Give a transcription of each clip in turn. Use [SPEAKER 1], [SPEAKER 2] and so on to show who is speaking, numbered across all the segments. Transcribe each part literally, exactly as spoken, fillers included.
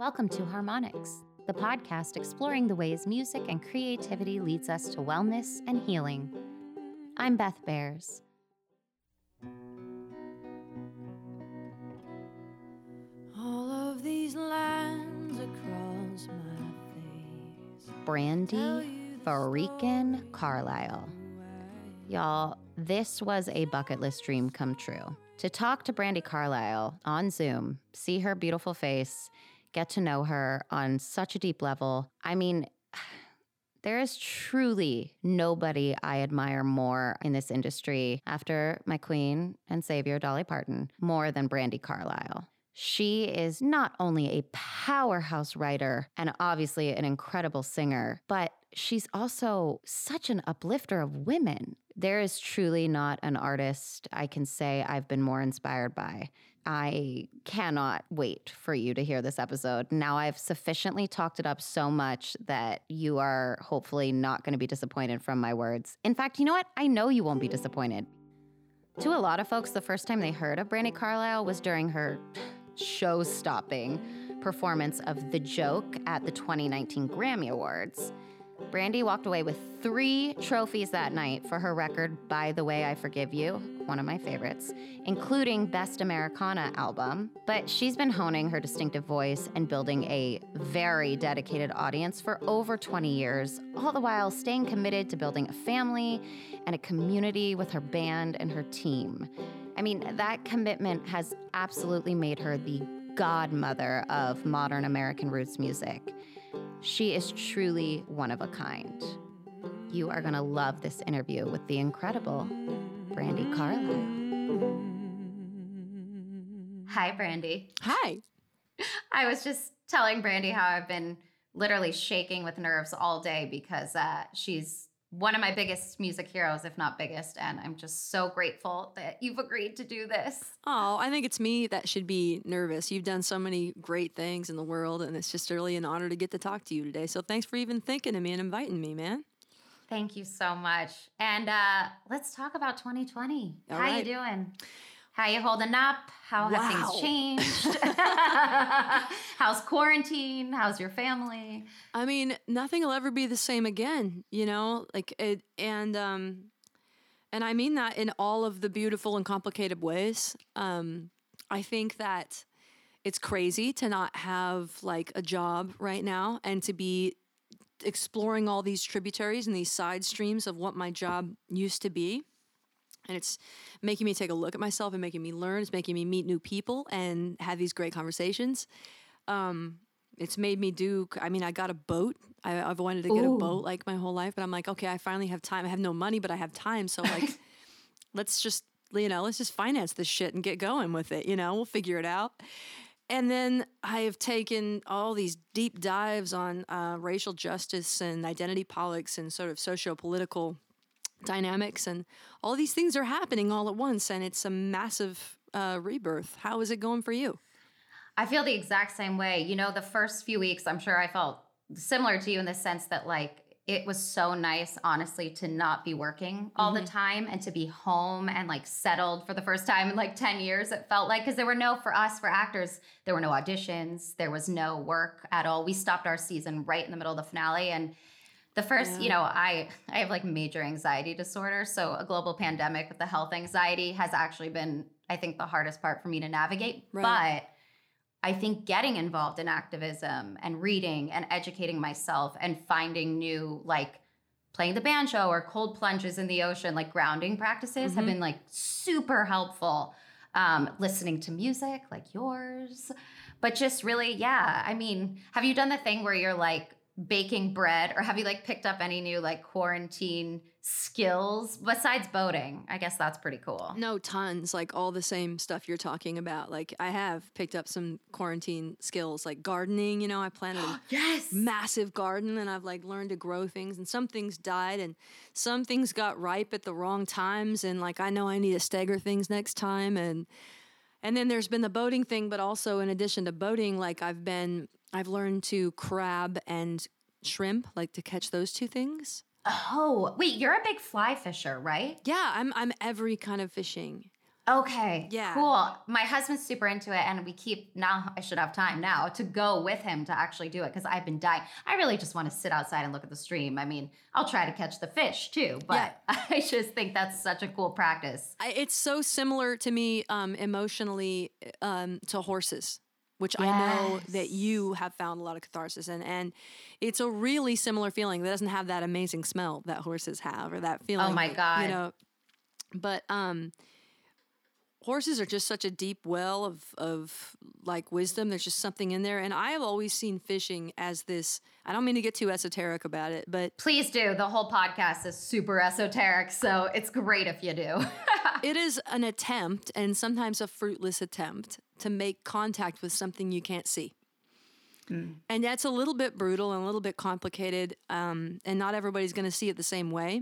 [SPEAKER 1] Welcome to Harmonics, the podcast exploring the ways music and creativity leads us to wellness and healing. I'm Beth Bears.
[SPEAKER 2] All of these lines across my face.
[SPEAKER 1] Brandi freaking Carlile. Y'all, this was a bucket list dream come true. To talk to Brandi Carlile on Zoom, see her beautiful face, get to know her on such a deep level. I mean, there is truly nobody I admire more in this industry after my queen and savior, Dolly Parton, more than Brandi Carlile. She is not only a powerhouse writer and obviously an incredible singer, but she's also such an uplifter of women. There is truly not an artist I can say I've been more inspired by. I cannot wait for you to hear this episode. Now I've sufficiently talked it up so much that you are hopefully not going to be disappointed from my words. In fact, you know what? I know you won't be disappointed. To a lot of folks, the first time they heard of Brandi Carlile was during her show-stopping performance of The Joke at the twenty nineteen Grammy Awards. Brandi walked away with three trophies that night for her record, By the Way I Forgive You, one of my favorites, including Best Americana Album. But she's been honing her distinctive voice and building a very dedicated audience for over twenty years, all the while staying committed to building a family and a community with her band and her team. I mean, that commitment has absolutely made her the godmother of modern American roots music. She is truly one of a kind. You are going to love this interview with the incredible Brandi Carlile. Hi, Brandi.
[SPEAKER 2] Hi.
[SPEAKER 1] I was just telling Brandi how I've been literally shaking with nerves all day because uh, she's one of my biggest music heroes, if not biggest, and I'm just so grateful that you've agreed to do this.
[SPEAKER 2] Oh, I think it's me that should be nervous. You've done so many great things in the world, and it's just really an honor to get to talk to you today. So thanks for even thinking of me and inviting me, man.
[SPEAKER 1] Thank you so much. And uh, let's talk about twenty twenty.
[SPEAKER 2] All
[SPEAKER 1] How
[SPEAKER 2] right.
[SPEAKER 1] you doing? How you holding up? How have
[SPEAKER 2] Wow.
[SPEAKER 1] things changed? How's quarantine? How's your family?
[SPEAKER 2] I mean, nothing will ever be the same again, you know, like it, and, um, and I mean that in all of the beautiful and complicated ways. Um, I think that it's crazy to not have like a job right now and to be exploring all these tributaries and these side streams of what my job used to be. And it's making me take a look at myself and making me learn. It's making me meet new people and have these great conversations. Um, it's made me do, I mean, I got a boat. I, I've wanted to get
[SPEAKER 1] Ooh.
[SPEAKER 2] a boat like my whole life, but I'm like, okay, I finally have time. I have no money, but I have time. So like, let's just, you know, let's just finance this shit and get going with it. You know, we'll figure it out. And then I have taken all these deep dives on uh, racial justice and identity politics and sort of socio-political dynamics, and all these things are happening all at once, and it's a massive uh, rebirth. How is it going for you?
[SPEAKER 1] I feel the exact same way. You know, the first few weeks, I'm sure I felt similar to you in the sense that like it was so nice, honestly, to not be working all mm-hmm. the time and to be home and like settled for the first time in like ten years, it felt like, because there were no, for us, for actors, there were no auditions, there was no work at all. We stopped our season right in the middle of the finale, and the first, yeah. you know, I, I have like major anxiety disorder. So a global pandemic with the health anxiety has actually been, I think, the hardest part for me to navigate. Right. But I think getting involved in activism and reading and educating myself and finding new, like playing the banjo or cold plunges in the ocean, like grounding practices mm-hmm. have been like super helpful. Um, listening to music like yours. But just really, yeah. I mean, have you done the thing where you're like, baking bread, or have you like picked up any new like quarantine skills besides boating? I guess that's pretty cool.
[SPEAKER 2] No, tons, like all the same stuff you're talking about. Like I have picked up some quarantine skills, like gardening. You know, I planted a
[SPEAKER 1] yes.
[SPEAKER 2] massive garden, and I've like learned to grow things, and some things died and some things got ripe at the wrong times, and like I know I need to stagger things next time. And and then there's been the boating thing, but also in addition to boating, like I've been I've learned to crab and shrimp, like to catch those two things.
[SPEAKER 1] Oh, wait, you're a big fly fisher, right?
[SPEAKER 2] Yeah, I'm I'm every kind of fishing.
[SPEAKER 1] Okay,
[SPEAKER 2] Yeah.
[SPEAKER 1] cool. My husband's super into it, and we keep now. I should have time now to go with him to actually do it because I've been dying. I really just want to sit outside and look at the stream. I mean, I'll try to catch the fish too, but
[SPEAKER 2] Yeah.
[SPEAKER 1] I just think that's such a cool practice.
[SPEAKER 2] I, it's so similar to me um, emotionally um, to horses, which I know that
[SPEAKER 1] Yes.
[SPEAKER 2] you have found a lot of catharsis in. And it's a really similar feeling that doesn't have that amazing smell that horses have or that feeling.
[SPEAKER 1] Oh my
[SPEAKER 2] that,
[SPEAKER 1] God.
[SPEAKER 2] You know, but um, horses are just such a deep well of, of like wisdom. There's just something in there. And I have always seen fishing as this, I don't mean to get too esoteric about it, but
[SPEAKER 1] Please do. The whole podcast is super esoteric, so it's great if you do.
[SPEAKER 2] it is an attempt, and sometimes a fruitless attempt, to make contact with something you can't see.
[SPEAKER 1] Mm.
[SPEAKER 2] And that's a little bit brutal and a little bit complicated, um, and not everybody's going to see it the same way.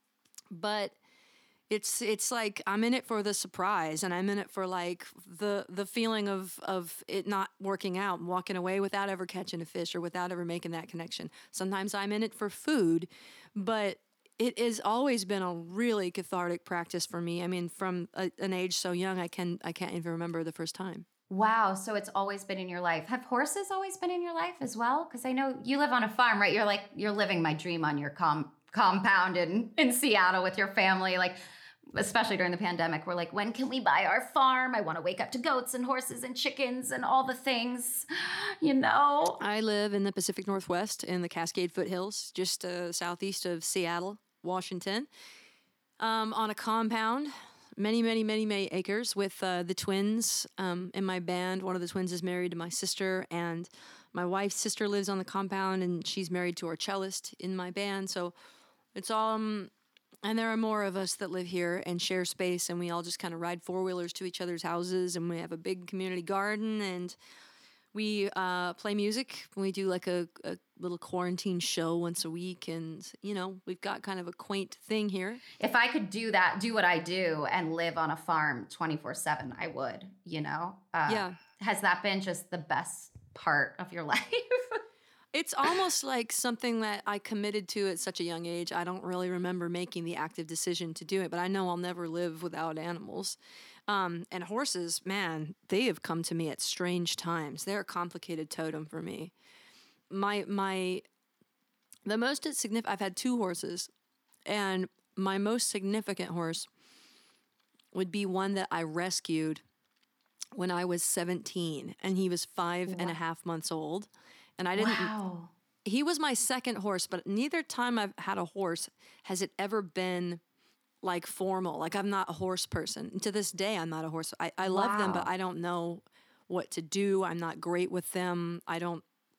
[SPEAKER 2] But it's it's like I'm in it for the surprise, and I'm in it for like the the feeling of of it not working out and walking away without ever catching a fish or without ever making that connection. Sometimes I'm in it for food, but it has always been a really cathartic practice for me. I mean, from a, an age so young, I can I can't even remember the first time.
[SPEAKER 1] Wow, so it's always been in your life. Have horses always been in your life as well? Because I know you live on a farm, right? You're like you're living my dream on your com- compound in in Seattle with your family, like. Especially during the pandemic, we're like, when can we buy our farm? I want to wake up to goats and horses and chickens and all the things, you know?
[SPEAKER 2] I live in the Pacific Northwest in the Cascade Foothills, just uh, southeast of Seattle, Washington, um, on a compound, many, many, many, many acres with uh, the twins um, in my band. One of the twins is married to my sister, and my wife's sister lives on the compound, and she's married to our cellist in my band. So it's all... Um, And there are more of us that live here and share space, and we all just kind of ride four-wheelers to each other's houses, and we have a big community garden, and we uh, play music. We do like a, a little quarantine show once a week, and, you know, we've got kind of a quaint thing here.
[SPEAKER 1] If I could do that, do what I do and live on a farm twenty-four seven, I would, you know? Uh,
[SPEAKER 2] Yeah.
[SPEAKER 1] Has that been just the best part of your life?
[SPEAKER 2] It's almost like something that I committed to at such a young age. I don't really remember making the active decision to do it, but I know I'll never live without animals. Um, and horses, man, they have come to me at strange times. They're a complicated totem for me. My my, the most significant. I've had two horses, and my most significant horse would be one that I rescued when I was seventeen, and he was five wow. and a half months old. And I didn't,
[SPEAKER 1] wow.
[SPEAKER 2] He was my second horse, but neither time I've had a horse has it ever been like formal. Like I'm not a horse person. And to this day, I'm not a horse. I, I love wow. them, but I don't know what to do. I'm not great with them. I don't,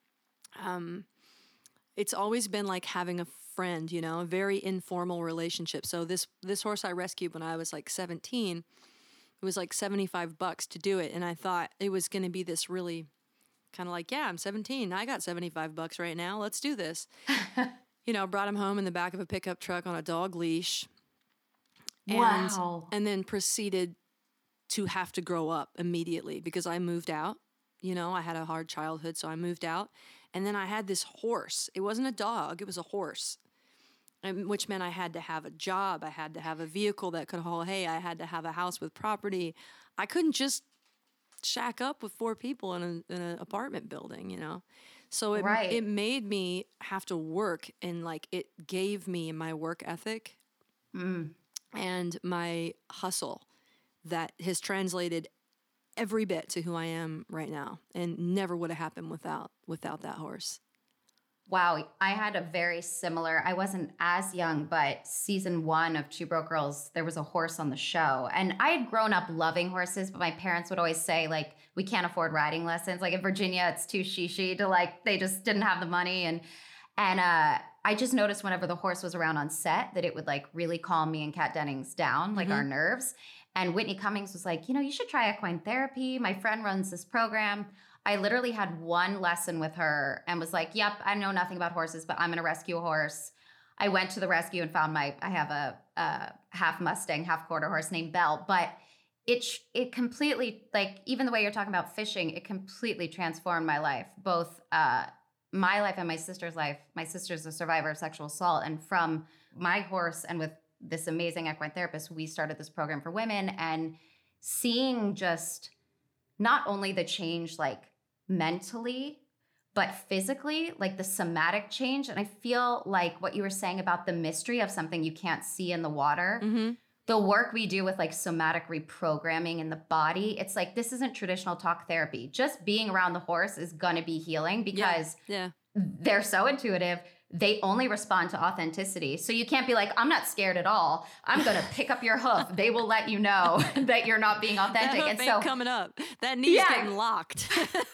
[SPEAKER 2] um, it's always been like having a friend, you know, a very informal relationship. So this, this horse I rescued when I was like seventeen, it was like seventy-five bucks to do it. And I thought it was going to be this really kind of like, yeah, I'm seventeen. I got seventy-five bucks right now. Let's do this. You know, brought him home in the back of a pickup truck on a dog leash. And,
[SPEAKER 1] wow.
[SPEAKER 2] And then proceeded to have to grow up immediately because I moved out. You know, I had a hard childhood, so I moved out. And then I had this horse. It wasn't a dog. It was a horse, and, which meant I had to have a job. I had to have a vehicle that could haul hay. I had to have a house with property. I couldn't just shack up with four people in, a, in an apartment building, you know? So it
[SPEAKER 1] right.
[SPEAKER 2] it made me have to work, and like it gave me my work ethic
[SPEAKER 1] mm.
[SPEAKER 2] and my hustle that has translated every bit to who I am right now, and never would have happened without without that horse.
[SPEAKER 1] Wow, I had a very similar, I wasn't as young, but season one of Two Broke Girls, there was a horse on the show. And I had grown up loving horses, but my parents would always say, like, we can't afford riding lessons. Like in Virginia, it's too shishi to like, they just didn't have the money. And and uh, I just noticed whenever the horse was around on set that it would like really calm me and Kat Dennings down, like mm-hmm. our nerves. And Whitney Cummings was like, you know, you should try equine therapy. My friend runs this program. I literally had one lesson with her and was like, yep, I know nothing about horses, but I'm going to rescue a horse. I went to the rescue and found my, I have a, a half Mustang, half quarter horse named Belle, but it, it completely, like, even the way you're talking about fishing, it completely transformed my life, both uh, my life and my sister's life. My sister's a survivor of sexual assault. And from my horse and with this amazing equine therapist, we started this program for women. And seeing just not only the change like mentally, but physically, like the somatic change. And I feel like what you were saying about the mystery of something you can't see in the water,
[SPEAKER 2] Mm-hmm.
[SPEAKER 1] the work we do with like somatic reprogramming in the body, it's like this isn't traditional talk therapy. Just being around the horse is going to be healing because
[SPEAKER 2] Yeah.
[SPEAKER 1] they're so intuitive. They only respond to authenticity. So you can't be like, I'm not scared at all. I'm going to pick up your hoof. They will let you know that you're not being
[SPEAKER 2] That
[SPEAKER 1] authentic.
[SPEAKER 2] hoof
[SPEAKER 1] And
[SPEAKER 2] ain't
[SPEAKER 1] so
[SPEAKER 2] coming up. That knee's
[SPEAKER 1] Yeah.
[SPEAKER 2] getting locked.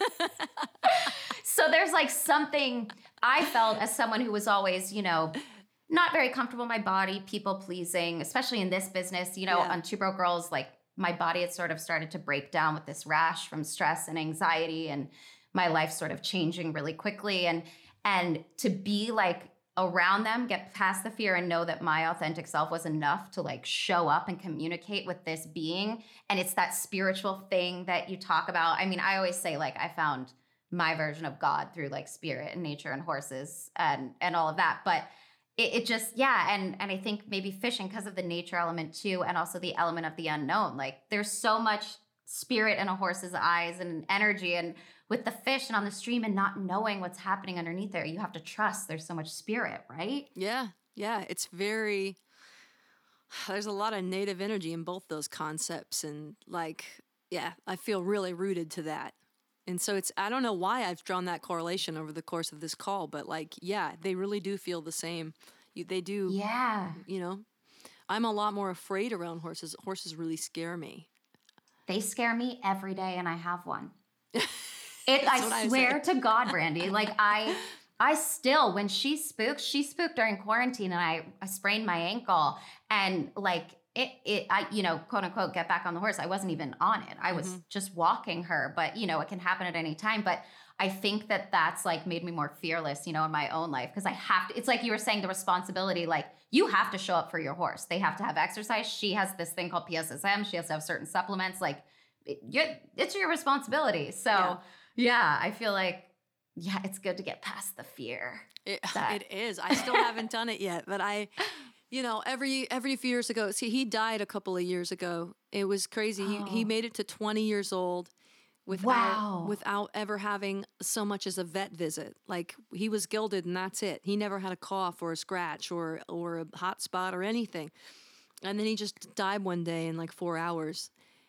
[SPEAKER 1] So there's like something I felt as someone who was always, you know, not very comfortable in my body, people pleasing, especially in this business, you know,
[SPEAKER 2] Yeah.
[SPEAKER 1] on Two Broke Girls, like my body had sort of started to break down with this rash from stress and anxiety, and my life sort of changing really quickly. And, and to be like around them, get past the fear and know that my authentic self was enough to like show up and communicate with this being. And it's that spiritual thing that you talk about. I mean, I always say like, I found my version of God through like spirit and nature and horses and and all of that. But it, it just, yeah. And and I think maybe fishing because of the nature element too, and also the element of the unknown. Like there's so much spirit in a horse's eyes and energy, and with the fish and on the stream and not knowing what's happening underneath there, you have to trust there's so much spirit, right?
[SPEAKER 2] Yeah. Yeah. It's very, there's a lot of native energy in both those concepts. And like, yeah, I feel really rooted to that. And so it's, I don't know why I've drawn that correlation over the course of this call, but like, yeah, they really do feel the same. You, they do,
[SPEAKER 1] Yeah.
[SPEAKER 2] you know, I'm a lot more afraid around horses. Horses really scare me.
[SPEAKER 1] They scare me every day, and I have one. It,
[SPEAKER 2] That's
[SPEAKER 1] I
[SPEAKER 2] what I
[SPEAKER 1] swear
[SPEAKER 2] say.
[SPEAKER 1] to God, Brandy, like I, I still, when she spooked, she spooked during quarantine, and I, I sprained my ankle, and like it, it, I, you know, quote unquote, get back on the horse. I wasn't even on it. I was
[SPEAKER 2] Mhm.
[SPEAKER 1] just walking her, but you know, it can happen at any time. But I think that that's like made me more fearless, you know, in my own life, because I have to. It's like you were saying, the responsibility, like you have to show up for your horse. They have to have exercise. She has this thing called P S S M. She has to have certain supplements. Like it, you, it's your responsibility. So.
[SPEAKER 2] Yeah.
[SPEAKER 1] Yeah, I feel like, yeah, it's good to get past the fear.
[SPEAKER 2] It,
[SPEAKER 1] That-
[SPEAKER 2] it is. I still haven't done it yet, but I, you know, every every few years ago, see, he died a couple of years ago. It was crazy. He he
[SPEAKER 1] Oh.
[SPEAKER 2] made it to twenty years old without
[SPEAKER 1] Wow.
[SPEAKER 2] without ever having so much as a vet visit. Like he was gilded and that's it. He never had a cough or a scratch or or a hot spot or anything. And then he just died one day in like four hours.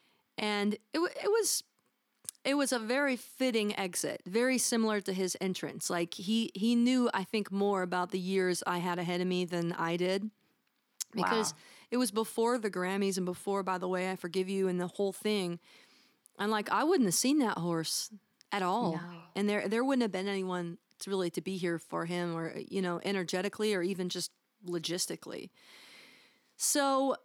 [SPEAKER 2] And it wa- it was it was a very fitting exit, very similar to his entrance. Like he he knew, I think, more about the years I had ahead of me than I did, because
[SPEAKER 1] Wow.
[SPEAKER 2] it was before the Grammys and before, by the way, I Forgive You and the whole thing. And like I wouldn't have seen that horse at all,
[SPEAKER 1] No.
[SPEAKER 2] and there there wouldn't have been anyone to really to be here for him, or you know, energetically, or even just logistically. So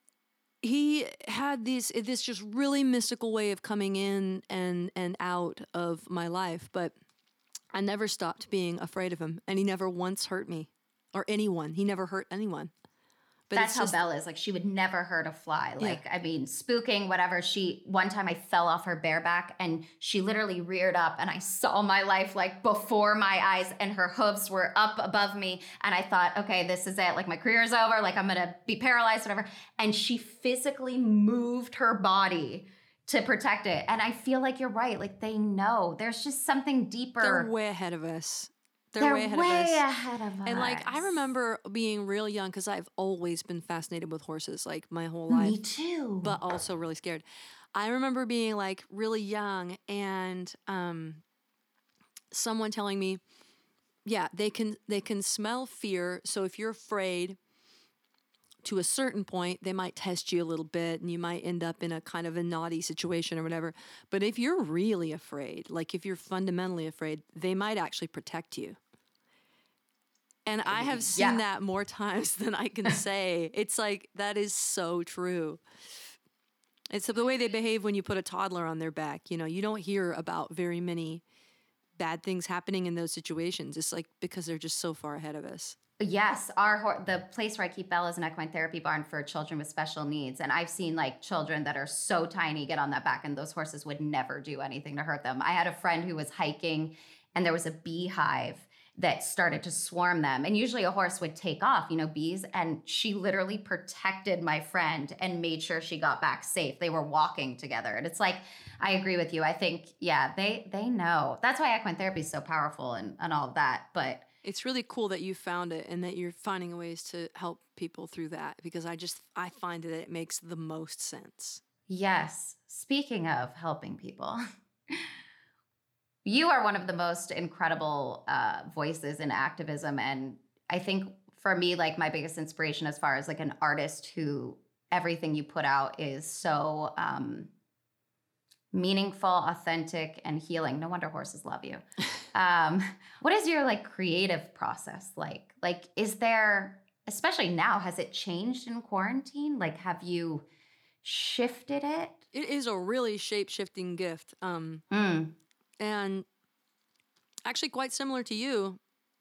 [SPEAKER 2] he had these this just really mystical way of coming in and and out of my life, but I never stopped being afraid of him, and he never once hurt me or anyone. He never hurt anyone. But
[SPEAKER 1] That's
[SPEAKER 2] it's
[SPEAKER 1] how
[SPEAKER 2] just,
[SPEAKER 1] Belle is. Like she would never hurt a fly.
[SPEAKER 2] Yeah.
[SPEAKER 1] Like, I mean, spooking, whatever. She, one time I fell off her bareback and she literally reared up and I saw my life like before my eyes, and her hooves were up above me. And I thought, okay, this is it. Like my career is over. Like I'm going to be paralyzed, whatever. And she physically moved her body to protect it. And I feel like you're right. Like they know there's just something deeper.
[SPEAKER 2] they're way ahead of us. They're,
[SPEAKER 1] They're
[SPEAKER 2] way ahead
[SPEAKER 1] way
[SPEAKER 2] of us.
[SPEAKER 1] ahead of us.
[SPEAKER 2] And like I remember being real young, because I've always been fascinated with horses, like my whole life.
[SPEAKER 1] Me too.
[SPEAKER 2] But also really scared. I remember being like really young, and um, someone telling me, yeah, they can they can smell fear. So if you're afraid, to a certain point, they might test you a little bit, and you might end up in a kind of a naughty situation or whatever. But if you're really afraid, like if you're fundamentally afraid, they might actually protect you. And I have seen
[SPEAKER 1] Yeah.
[SPEAKER 2] that more times than I can say. It's like, that is so true. It's the way they behave when you put a toddler on their back. You know, you don't hear about very many bad things happening in those situations. It's like because they're just so far ahead of us.
[SPEAKER 1] Yes, our hor- the place where I keep Belle is an equine therapy barn for children with special needs, and I've seen like children that are so tiny get on that back, and those horses would never do anything to hurt them. I had a friend who was hiking, and there was a beehive, that started to swarm them. And usually a horse would take off, you know, bees. And she literally protected my friend and made sure she got back safe. They were walking together. And it's like, I agree with you. I think, yeah, they they know. That's why equine therapy is so powerful and, and all of that. But
[SPEAKER 2] it's really cool that you found it and that you're finding ways to help people through that, because I just, I find that it makes the most sense.
[SPEAKER 1] yes, speaking of helping people, you are one of the most incredible uh, voices in activism. And I think for me, like my biggest inspiration as far as like an artist who everything you put out is so um, meaningful, authentic, and healing. No wonder horses love you. Um, what is your like creative process like? Like, is there, especially now, has it changed in quarantine? Like, have you shifted it?
[SPEAKER 2] It is a really shape-shifting gift. Um,
[SPEAKER 1] Mm.
[SPEAKER 2] and actually quite similar to you,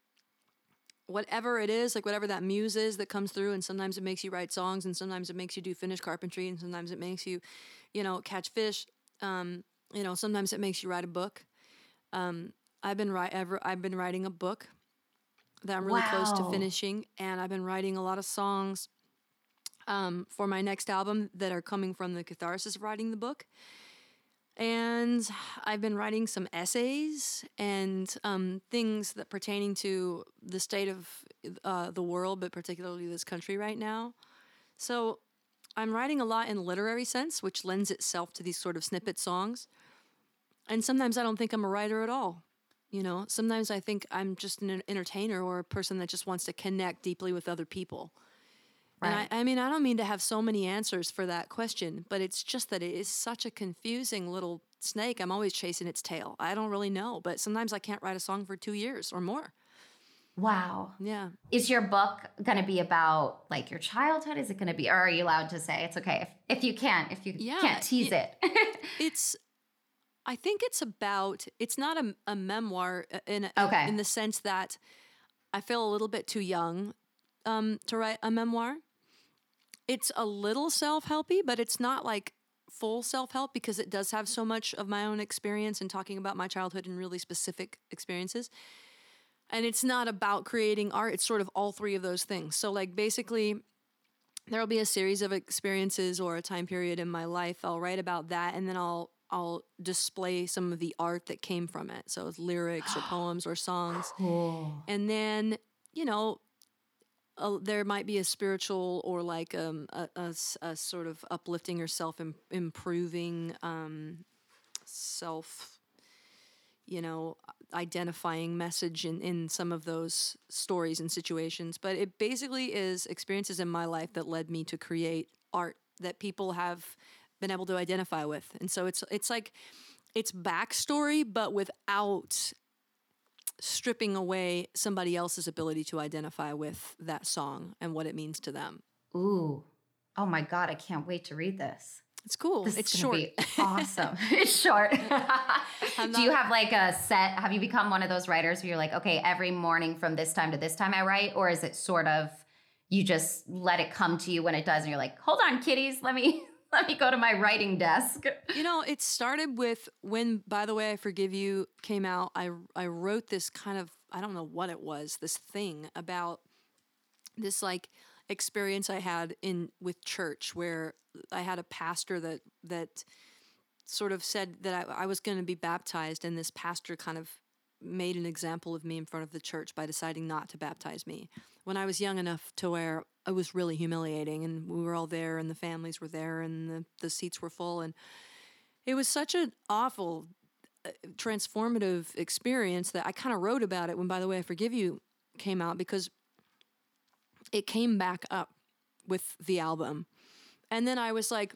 [SPEAKER 2] whatever it is, like whatever that muse is that comes through, and sometimes it makes you write songs, and sometimes it makes you do finished carpentry, and sometimes it makes you, you know, catch fish. Um, you know, sometimes it makes you write a book. Um, I've been write ever I've been writing a book that I'm really close to
[SPEAKER 1] Wow.
[SPEAKER 2] finishing, and I've been writing a lot of songs um, for my next album that are coming from the catharsis of writing the book. And I've been writing some essays and um, things that pertaining to the state of uh, the world, but particularly this country right now. So I'm writing a lot in literary sense, which lends itself to these sort of snippet songs. And sometimes I don't think I'm a writer at all. You know, sometimes I think I'm just an entertainer or a person that just wants to connect deeply with other people.
[SPEAKER 1] Right.
[SPEAKER 2] And I, I mean, I don't mean to have so many answers for that question, but it's just that it is such a confusing little snake. I'm always chasing its tail. I don't really know, but sometimes I can't write a song for two years or more.
[SPEAKER 1] Wow.
[SPEAKER 2] Yeah.
[SPEAKER 1] Is your book going to be about like your childhood? Is it going to be, or are you allowed to say it's okay if, if you can't, if you
[SPEAKER 2] Yeah,
[SPEAKER 1] can't tease
[SPEAKER 2] y-
[SPEAKER 1] it?
[SPEAKER 2] It's, I think it's about, it's not a, a memoir in,
[SPEAKER 1] Okay.
[SPEAKER 2] in the sense that I feel a little bit too young um, to write a memoir. It's a little self-helpy, but it's not like full self-help because it does have so much of my own experience in talking about my childhood and really specific experiences. And it's not about creating art. It's sort of all three of those things. So like basically there'll be a series of experiences or a time period in my life. I'll write about that, and then I'll I'll display some of the art that came from it. So it's lyrics or poems or songs.
[SPEAKER 1] Cool.
[SPEAKER 2] And then, you know, uh, there might be a spiritual or like um, a, a s- a sort of uplifting or self im- improving, um, self, you know, identifying message in, in some of those stories and situations. But it basically is experiences in my life that led me to create art that people have been able to identify with. And so it's it's like it's backstory, but without stripping away somebody else's ability to identify with that song and what it means to them.
[SPEAKER 1] Ooh. Oh my God. I can't wait to read this.
[SPEAKER 2] It's cool.
[SPEAKER 1] This
[SPEAKER 2] It's
[SPEAKER 1] is
[SPEAKER 2] short.
[SPEAKER 1] gonna be awesome. It's short. Do you have like a set? Have you become one of those writers where you're like, okay, every morning from this time to this time I write? Or is it sort of you just let it come to you when it does and you're like, hold on, kitties, let me let me go to my writing desk?
[SPEAKER 2] You know, it started with when By the Way, I Forgive You came out. I I wrote this kind of, I don't know what it was, this thing about this like experience I had in with church where I had a pastor that that sort of said that I, I was going to be baptized, and this pastor kind of made an example of me in front of the church by deciding not to baptize me when I was young enough to where it was really humiliating, and we were all there and the families were there and the, the seats were full, and it was such an awful uh, transformative experience that I kind of wrote about it when By the Way I Forgive You came out, because it came back up with the album. And then I was like,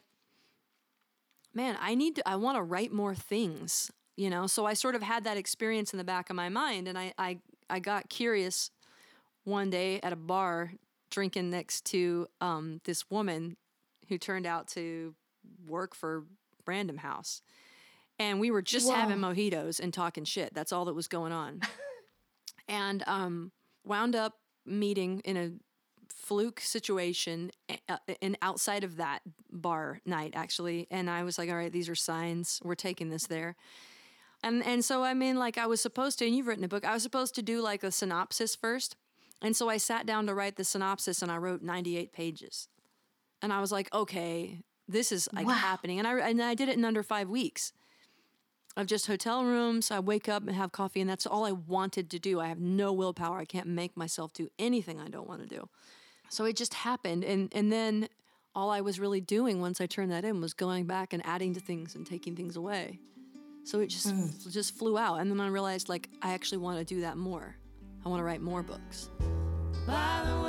[SPEAKER 2] man, I need to, I want to write more things, you know? So I sort of had that experience in the back of my mind. And I, I, I got curious one day at a bar drinking next to um, this woman who turned out to work for Random House. And we were just
[SPEAKER 1] Whoa.
[SPEAKER 2] having mojitos and talking shit. That's all that was going on. And um, wound up meeting in a fluke situation uh, and outside of that bar night, actually. And I was like, all right, these are signs. We're taking this there. And and so I mean, like I was supposed to, and you've written a book. I was supposed to do like a synopsis first, and so I sat down to write the synopsis, and I wrote ninety-eight pages, and I was like, okay, this is like
[SPEAKER 1] Wow.
[SPEAKER 2] happening, and I and I did it in under five weeks of just hotel rooms. I wake up and have coffee, and that's all I wanted to do. I have no willpower. I can't make myself do anything I don't want to do. So it just happened, and and then all I was really doing once I turned that in was going back and adding to things and taking things away. So it just mm. just flew out. And then I realized, like, I actually want to do that more. I want to write more books. By the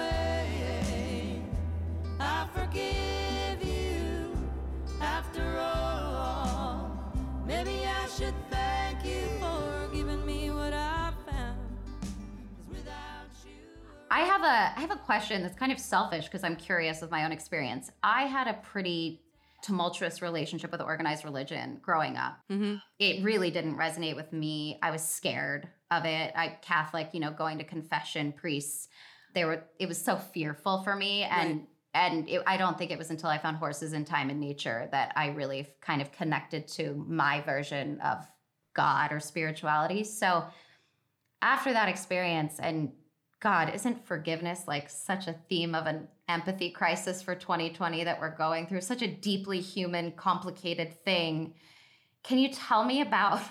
[SPEAKER 2] way, I forgive you after all. Maybe I should thank you for giving me what I found. 'Cause without you...
[SPEAKER 1] I have a I have a question that's kind of selfish because I'm curious with my own experience. I had a pretty tumultuous relationship with organized religion growing up.
[SPEAKER 2] Mm-hmm.
[SPEAKER 1] It really didn't resonate with me. I was scared of it. I Catholic, you know, going to confession, priests, they were it was so fearful for me. And
[SPEAKER 2] Right.
[SPEAKER 1] and it, I don't think it was until I found Horses in Time and Nature that I really kind of connected to my version of God or spirituality. So after that experience, and God, isn't forgiveness like such a theme of an empathy crisis for twenty twenty that we're going through? Such a deeply human, complicated thing. Can you tell me about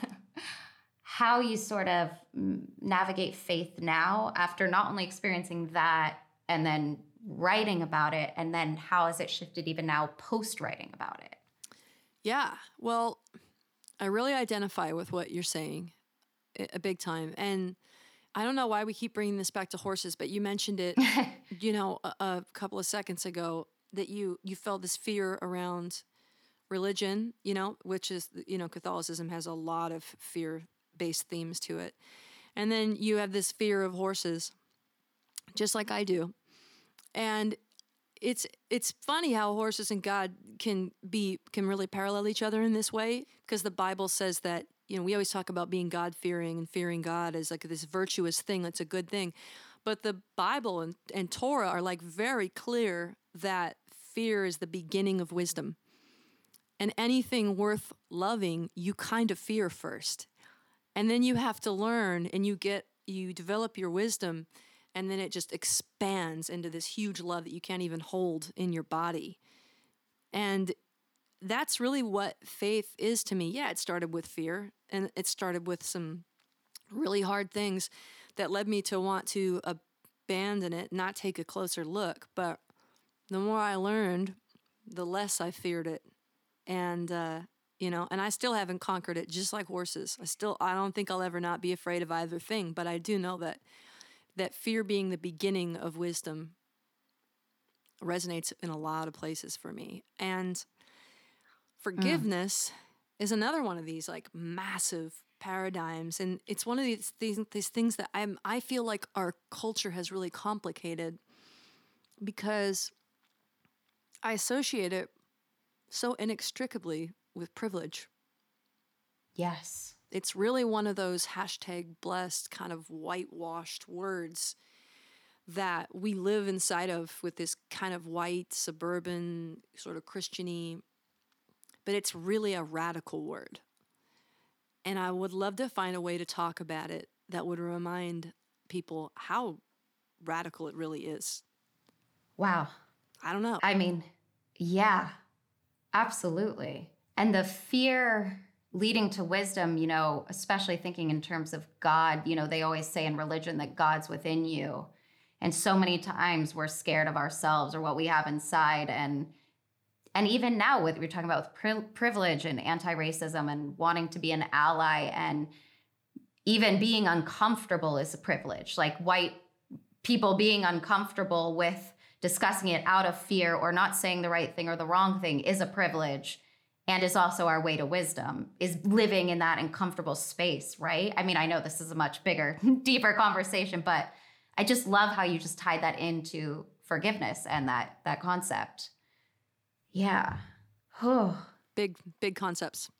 [SPEAKER 1] how you sort of navigate faith now after not only experiencing that and then writing about it, and then how has it shifted even now post-writing about it?
[SPEAKER 2] Yeah, well, I really identify with what you're saying a a big time. And I don't know why we keep bringing this back to horses, but you mentioned it, you know, a, a couple of seconds ago, that you you felt this fear around religion, you know, which is, you know, Catholicism has a lot of fear-based themes to it. And then you have this fear of horses, just like I do. And it's it's funny how horses and God can be can really parallel each other in this way, because the Bible says that, you know, we always talk about being God-fearing and fearing God as like this virtuous thing, that's a good thing. But the Bible and, and Torah are like very clear that fear is the beginning of wisdom. And anything worth loving, you kind of fear first. And then you have to learn, and you get you develop your wisdom, and then it just expands into this huge love that you can't even hold in your body. And that's really what faith is to me. Yeah, it started with fear, and it started with some really hard things that led me to want to abandon it, not take a closer look. But the more I learned, the less I feared it. And, uh, you know, and I still haven't conquered it, just like horses. I still, I don't think I'll ever not be afraid of either thing, but I do know that that fear being the beginning of wisdom resonates in a lot of places for me. And forgiveness mm. is another one of these like massive paradigms. And it's one of these, these, these things that I'm, I feel like our culture has really complicated, because I associate it so inextricably with privilege.
[SPEAKER 1] Yes.
[SPEAKER 2] It's really one of those hashtag blessed kind of whitewashed words that we live inside of, with this kind of white, suburban, sort of Christian-y, but it's really a radical word. And I would love to find a way to talk about it that would remind people how radical it really is.
[SPEAKER 1] Wow.
[SPEAKER 2] I don't know.
[SPEAKER 1] I mean, yeah, absolutely. And the fear leading to wisdom, you know, especially thinking in terms of God, you know, they always say in religion that God's within you. And so many times we're scared of ourselves or what we have inside. And and even now, with we're talking about with pri- privilege and anti-racism and wanting to be an ally, and even being uncomfortable is a privilege. Like white people being uncomfortable with discussing it out of fear or not saying the right thing or the wrong thing is a privilege, and is also our way to wisdom, is living in that uncomfortable space, right? I mean, I know this is a much bigger, deeper conversation, but I just love how you just tied that into forgiveness and that that concept. Yeah. Oh.
[SPEAKER 2] Big, big concepts.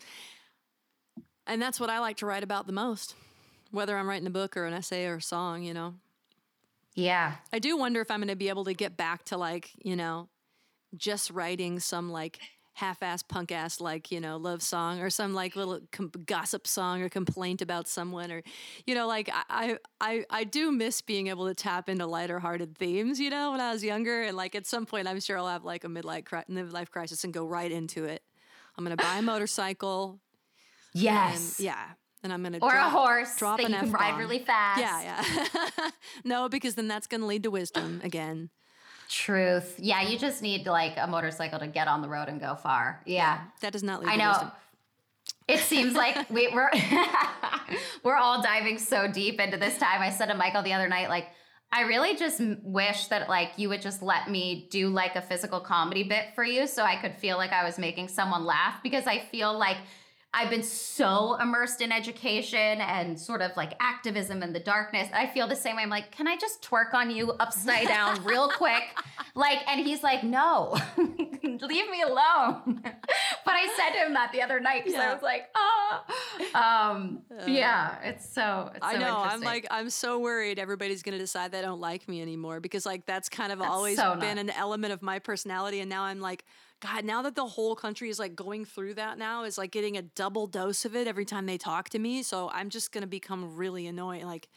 [SPEAKER 2] And that's what I like to write about the most, whether I'm writing a book or an essay or a song, you know.
[SPEAKER 1] Yeah.
[SPEAKER 2] I do wonder if I'm going to be able to get back to, like, you know, just writing some like half-ass punk-ass like, you know, love song or some like little com- gossip song or complaint about someone or, you know, like I, I, I do miss being able to tap into lighter-hearted themes, you know, when I was younger. And like at some point, I'm sure I'll have like a midlife, cri- midlife crisis and go right into it. I'm going to buy a motorcycle.
[SPEAKER 1] Yes.
[SPEAKER 2] And, yeah. And I'm going to
[SPEAKER 1] Or
[SPEAKER 2] drop,
[SPEAKER 1] a horse
[SPEAKER 2] drop
[SPEAKER 1] that
[SPEAKER 2] an
[SPEAKER 1] you can
[SPEAKER 2] F-bomb.
[SPEAKER 1] ride really fast.
[SPEAKER 2] Yeah, yeah. No, because then that's going to lead to wisdom again.
[SPEAKER 1] Truth. Yeah, you just need like a motorcycle to get on the road and go far. Yeah. yeah
[SPEAKER 2] that does not lead
[SPEAKER 1] I
[SPEAKER 2] to
[SPEAKER 1] know.
[SPEAKER 2] wisdom.
[SPEAKER 1] It seems like we, we're we're all diving so deep into this time. I said to Michael the other night, like, I really just wish that like you would just let me do like a physical comedy bit for you so I could feel like I was making someone laugh, because I feel like I've been so immersed in education and sort of like activism in the darkness. I feel the same way. I'm like, can I just twerk on you upside down real quick? Like, and he's like, no, leave me alone. But I said to him that the other night because yeah. I was like, oh, um, uh, yeah, it's so, it's so
[SPEAKER 2] I know. I'm
[SPEAKER 1] interesting.
[SPEAKER 2] like, I'm so worried everybody's going to decide they don't like me anymore, because like that's kind of that's always
[SPEAKER 1] so
[SPEAKER 2] been
[SPEAKER 1] nuts.
[SPEAKER 2] an element of my personality. And now I'm like, God, now that the whole country is like going through that now, is like getting a double dose of it every time they talk to me. So I'm just going to become really annoying. Like,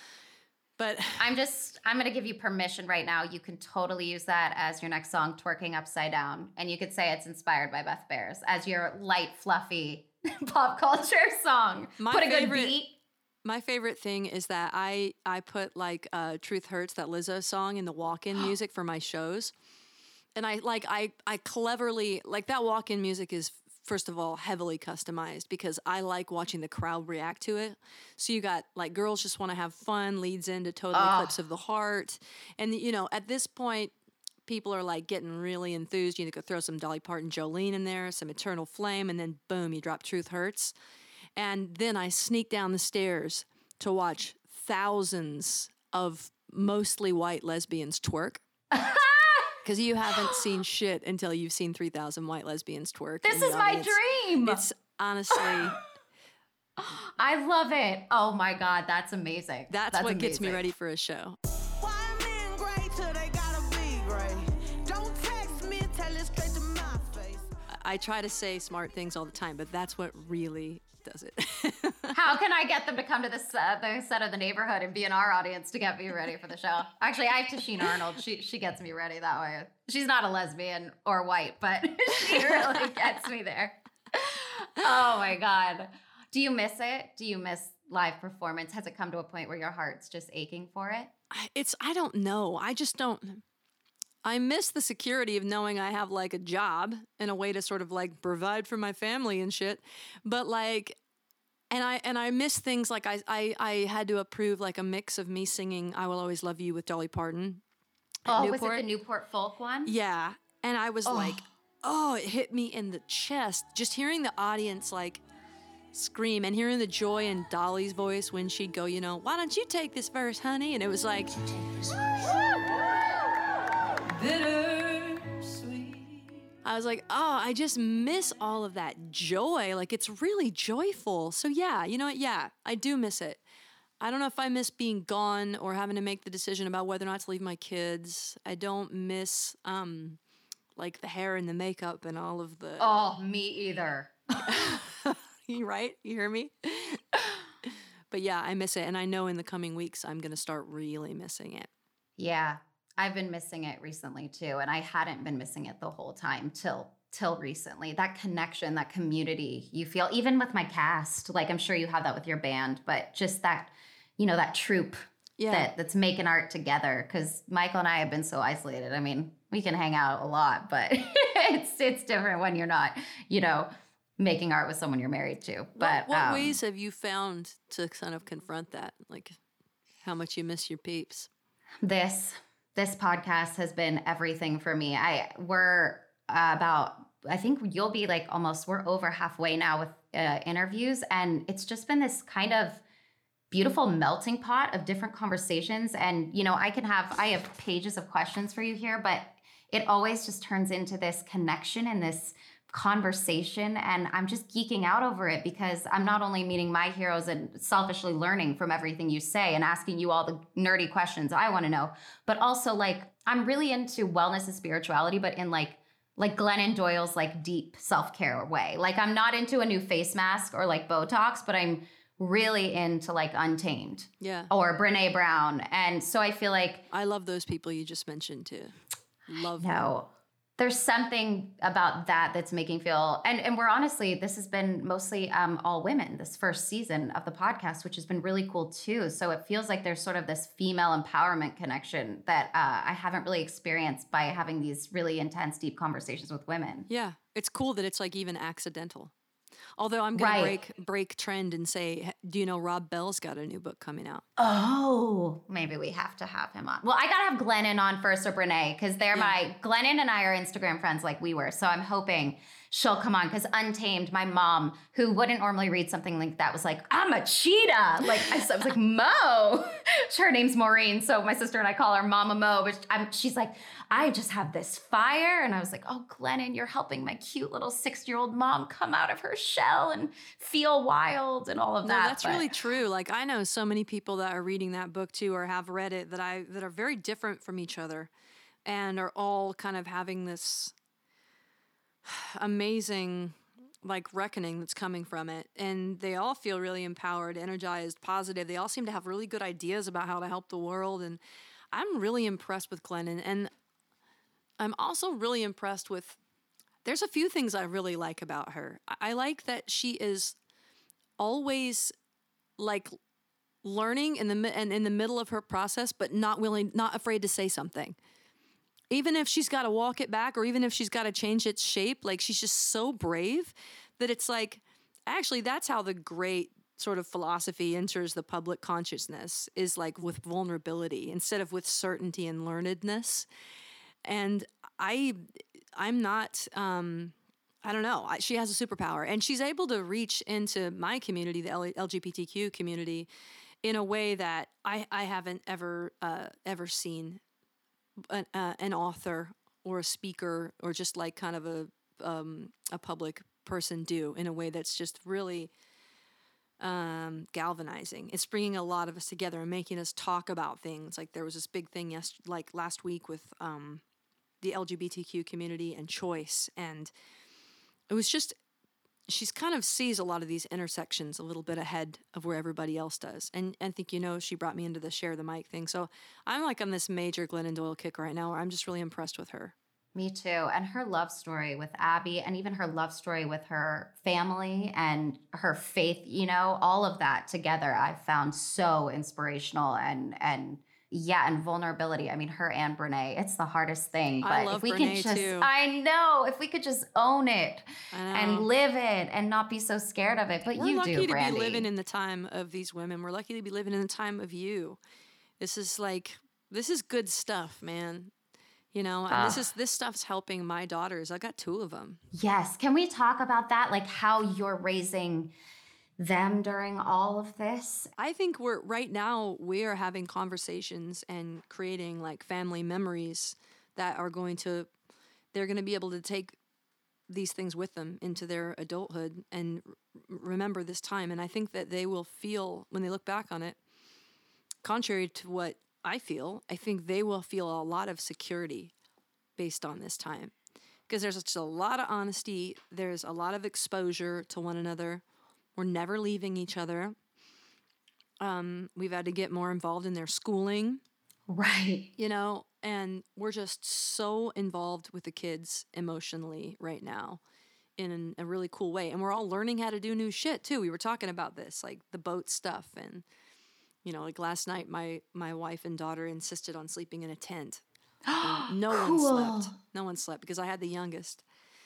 [SPEAKER 2] but
[SPEAKER 1] I'm just, I'm going to give you permission right now. You can totally use that as your next song, Twerking Upside Down. And you could say it's inspired by Beth Bears as your light, fluffy pop culture song.
[SPEAKER 2] My
[SPEAKER 1] Put a
[SPEAKER 2] favorite,
[SPEAKER 1] good beat.
[SPEAKER 2] My favorite thing is that I, I put like uh, Truth Hurts, that Lizzo song, in the walk-in music for my shows. And I like I I cleverly like that walk-in music is, first of all, heavily customized because I like watching the crowd react to it. So you got like Girls Just Want to Have Fun leads into Total
[SPEAKER 1] oh.
[SPEAKER 2] Eclipse of the Heart. And you know, at this point, people are like getting really enthused. You could throw some Dolly Parton, Jolene in there, some Eternal Flame, and then boom, you drop Truth Hurts. And then I sneak down the stairs to watch thousands of mostly white lesbians twerk. Because you haven't seen shit until you've seen three thousand white lesbians twerk.
[SPEAKER 1] This is my dream.
[SPEAKER 2] It's honestly...
[SPEAKER 1] I love it. Oh my God, that's amazing.
[SPEAKER 2] That's,
[SPEAKER 1] that's
[SPEAKER 2] what
[SPEAKER 1] amazing.
[SPEAKER 2] gets me ready for a show. I try to say smart things all the time, but that's what really does it.
[SPEAKER 1] How can I get them to come to this uh, the set of The Neighborhood and be in our audience to get me ready for the show? Actually, I have Tasheen Arnold. She she gets me ready that way. She's not a lesbian or white, but she really gets me there. Oh my God. Do you miss it? Do you miss live performance? Has it come to a point where your heart's just aching for it?
[SPEAKER 2] It's, I don't know. I just don't... I miss the security of knowing I have like a job and a way to sort of like provide for my family and shit. But like, and I and I miss things like I I, I had to approve like a mix of me singing "I Will Always Love You" with Dolly Parton.
[SPEAKER 1] Oh, Newport. Was it the Newport folk one?
[SPEAKER 2] Yeah, and I was
[SPEAKER 1] oh.
[SPEAKER 2] like, oh, it hit me in the chest just hearing the audience like scream and hearing the joy in Dolly's voice when she'd go, you know, why don't you take this verse, honey? And it was like. Bittersweet. I was like, oh, I just miss all of that joy. Like, it's really joyful. So, yeah, you know what? Yeah, I do miss it. I don't know if I miss being gone or having to make the decision about whether or not to leave my kids. I don't miss, um, like, the hair and the makeup and all of the...
[SPEAKER 1] Oh, me either.
[SPEAKER 2] You right? You hear me? But, yeah, I miss it. And I know in the coming weeks I'm going to start really missing it.
[SPEAKER 1] Yeah. I've been missing it recently too, and I hadn't been missing it the whole time till till recently. That connection, that community you feel, even with my cast, like I'm sure you have that with your band, but just that, you know, that troupe yeah. that that's making art together. Because Michael and I have been so isolated. I mean, we can hang out a lot, but it's it's different when you're not, you know, making art with someone you're married to. But
[SPEAKER 2] what, what
[SPEAKER 1] um,
[SPEAKER 2] ways have you found to kind of confront that? Like how much you miss your peeps?
[SPEAKER 1] This. This podcast has been everything for me. I we're uh, about, I think you'll be like almost, we're over halfway now with uh, interviews. And it's just been this kind of beautiful melting pot of different conversations. And, you know, I can have, I have pages of questions for you here, but it always just turns into this connection and this conversation. And I'm just geeking out over it because I'm not only meeting my heroes and selfishly learning from everything you say and asking you all the nerdy questions I want to know, but also like I'm really into wellness and spirituality, but in like like Glennon Doyle's like deep self-care way. Like I'm not into a new face mask or like Botox, but I'm really into like Untamed.
[SPEAKER 2] Yeah.
[SPEAKER 1] Or Brene Brown. And so I feel like
[SPEAKER 2] I love those people you just mentioned too. Love them.
[SPEAKER 1] No. There's something about that that's making feel, and, and we're honestly, this has been mostly um, all women this first season of the podcast, which has been really cool too. So it feels like there's sort of this female empowerment connection that uh, I haven't really experienced by having these really intense, deep conversations with women.
[SPEAKER 2] Yeah. It's cool that it's like even accidental. Although I'm going
[SPEAKER 1] Right.
[SPEAKER 2] to break break trend and say, do you know Rob Bell's got a new book coming out?
[SPEAKER 1] Oh, maybe we have to have him on. Well, I got to have Glennon on first or Brene because they're
[SPEAKER 2] Yeah.
[SPEAKER 1] my, Glennon and I are Instagram friends like we were. So I'm hoping she'll come on because Untamed, my mom, who wouldn't normally read something like that, was like, I'm a cheetah. Like, I was like, Mo. Her name's Maureen. So my sister and I call her Mama Mo. But I'm, she's like, I just have this fire. And I was like, oh, Glennon, you're helping my cute little six-year-old mom come out of her shell and feel wild and all of
[SPEAKER 2] No,
[SPEAKER 1] that.
[SPEAKER 2] that's
[SPEAKER 1] But
[SPEAKER 2] really true. Like I know so many people that are reading that book too, or have read it that I that are very different from each other, and are all kind of having this amazing like reckoning that's coming from it, and they all feel really empowered, energized, positive. They all seem to have really good ideas about how to help the world, and I'm really impressed with Glennon, and I'm also really impressed with. There's a few things I really like about her. I, I like that she is always like learning in the mi- and in the middle of her process, but not willing, not afraid to say something. Even if she's got to walk it back, or even if she's got to change its shape, like she's just so brave that it's like, actually, that's how the great sort of philosophy enters the public consciousness, is like with vulnerability instead of with certainty and learnedness. And I, I'm not, um, I don't know. I, she has a superpower, and she's able to reach into my community, the L- L G B T Q community, in a way that I, I haven't ever, uh, ever seen an, uh, an author or a speaker or just like kind of a, um, a public person do, in a way that's just really um, galvanizing. It's bringing a lot of us together and making us talk about things. Like there was this big thing yes, like last week with um, the L G B T Q community and choice, and it was just, she's kind of sees a lot of these intersections a little bit ahead of where everybody else does. And I think, you know, she brought me into the share the mic thing. So I'm like on this major Glennon Doyle kick right now where I'm just really impressed with her.
[SPEAKER 1] Me too. And her love story with Abby, and even her love story with her family and her faith, you know, all of that together, I've found so inspirational and, and yeah, and vulnerability. I mean, her and Brene, it's the hardest thing. But
[SPEAKER 2] I love
[SPEAKER 1] if we
[SPEAKER 2] Brene
[SPEAKER 1] could just,
[SPEAKER 2] too.
[SPEAKER 1] I know, if we could just own it
[SPEAKER 2] I know.
[SPEAKER 1] and live it and not be so scared of it. But
[SPEAKER 2] We're
[SPEAKER 1] you
[SPEAKER 2] lucky
[SPEAKER 1] do,
[SPEAKER 2] to
[SPEAKER 1] Brandy.
[SPEAKER 2] be living in the time of these women. We're lucky to be living in the time of you. This is like, this is good stuff, man. You know, and this
[SPEAKER 1] Ah.
[SPEAKER 2] is this stuff's helping my daughters. I got two of them.
[SPEAKER 1] Yes. Can we talk about that? Like how you're raising them during all of this?
[SPEAKER 2] I think we're right now we are having conversations and creating like family memories that are going to, they're going to be able to take these things with them into their adulthood and r- remember this time. And I think that they will feel, when they look back on it, contrary to what I feel, I think they will feel a lot of security based on this time. Because there's just a lot of honesty. There's a lot of exposure to one another. We're never leaving each other. Um, we've had to get more involved in their schooling,
[SPEAKER 1] Right.
[SPEAKER 2] you know, and we're just so involved with the kids emotionally right now in an, a really cool way. And we're all learning how to do new shit too. We were talking about this, like the boat stuff. And, you know, like last night, my, my wife and daughter insisted on sleeping in a tent. And no one slept. No one slept because I had the youngest.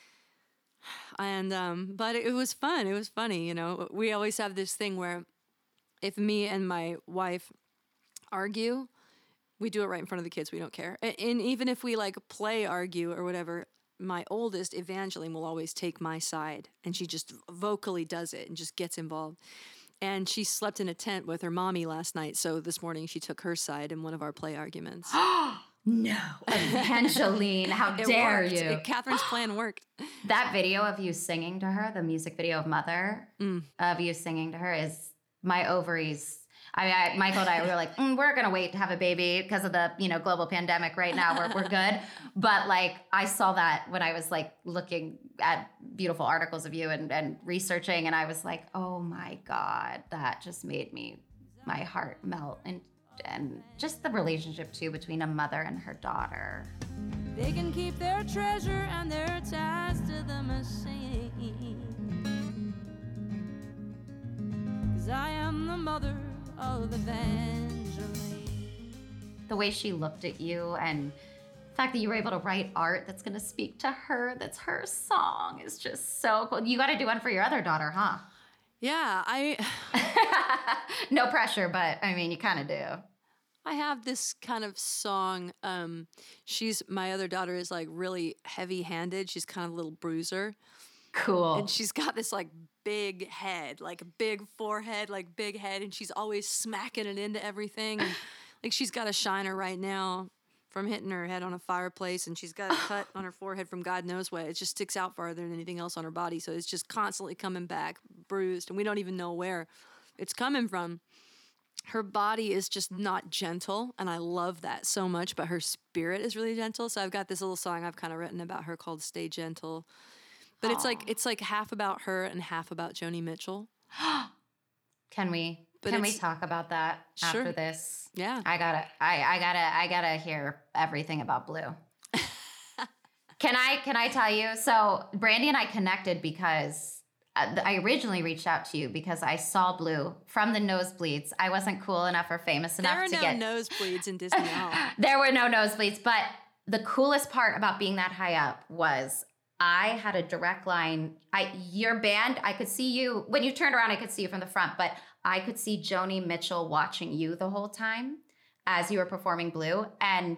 [SPEAKER 2] And, um, but it, it was fun. It was funny. You know, we always have this thing where if me and my wife argue, we do it right in front of the kids. We don't care. And, and even if we like play argue or whatever, my oldest, Evangeline, will always take my side. And she just vocally does it and just gets involved. And she slept in a tent with her mommy last night. So this morning she took her side in one of our play arguments.
[SPEAKER 1] No. Evangeline, how
[SPEAKER 2] It
[SPEAKER 1] dare
[SPEAKER 2] worked.
[SPEAKER 1] you?
[SPEAKER 2] It- Catherine's plan worked.
[SPEAKER 1] That video of you singing to her, the music video of Mother,
[SPEAKER 2] Mm.
[SPEAKER 1] of you singing to her is my ovaries. I mean, I, Michael and I, we were like, mm, we're going to wait to have a baby because of the, you know, global pandemic right now. We're, we're good. But like, I saw that when I was like looking at beautiful articles of you and, and researching, and I was like, oh my God, that just made me, my heart melt. And, and just the relationship too between a mother and her daughter.
[SPEAKER 3] They can keep their treasure and their ties to the machine. 'Cause I am the mother of Evangeline.
[SPEAKER 1] The way she looked at you and the fact that you were able to write art that's going to speak to her, that's her song, is just so cool. You got to do one for your other daughter, huh?
[SPEAKER 2] Yeah, I
[SPEAKER 1] No pressure, but I mean, you kind of do.
[SPEAKER 2] I have this kind of song. Um, she's my other daughter is like really heavy-handed. She's kind of a little bruiser.
[SPEAKER 1] Cool.
[SPEAKER 2] And she's got this like big head, like a big forehead, like big head, and she's always smacking it into everything. And like she's got a shiner right now from hitting her head on a fireplace, and she's got a cut on her forehead from God knows what. It just sticks out farther than anything else on her body, so it's just constantly coming back, bruised, and we don't even know where it's coming from. Her body is just not gentle, and I love that so much, but her spirit is really gentle. So I've got this little song I've kind of written about her called Stay Gentle. But Aww. it's like it's like half about her and half about Joni Mitchell.
[SPEAKER 1] Can we
[SPEAKER 2] But
[SPEAKER 1] can we
[SPEAKER 2] it's-
[SPEAKER 1] talk about that
[SPEAKER 2] Sure.
[SPEAKER 1] after this?
[SPEAKER 2] Yeah.
[SPEAKER 1] I gotta I, I gotta I gotta hear everything about Blue. Can I can I tell you? So Brandy and I connected because uh, I originally reached out to you because I saw Blue from the nosebleeds. I wasn't cool enough or famous enough
[SPEAKER 2] There are
[SPEAKER 1] to
[SPEAKER 2] no
[SPEAKER 1] get
[SPEAKER 2] nosebleeds in Disney Hall.
[SPEAKER 1] There were no nosebleeds, but the coolest part about being that high up was I had a direct line. I your band, I could see you when you turned around, I could see you from the front, but I could see Joni Mitchell watching you the whole time as you were performing Blue. And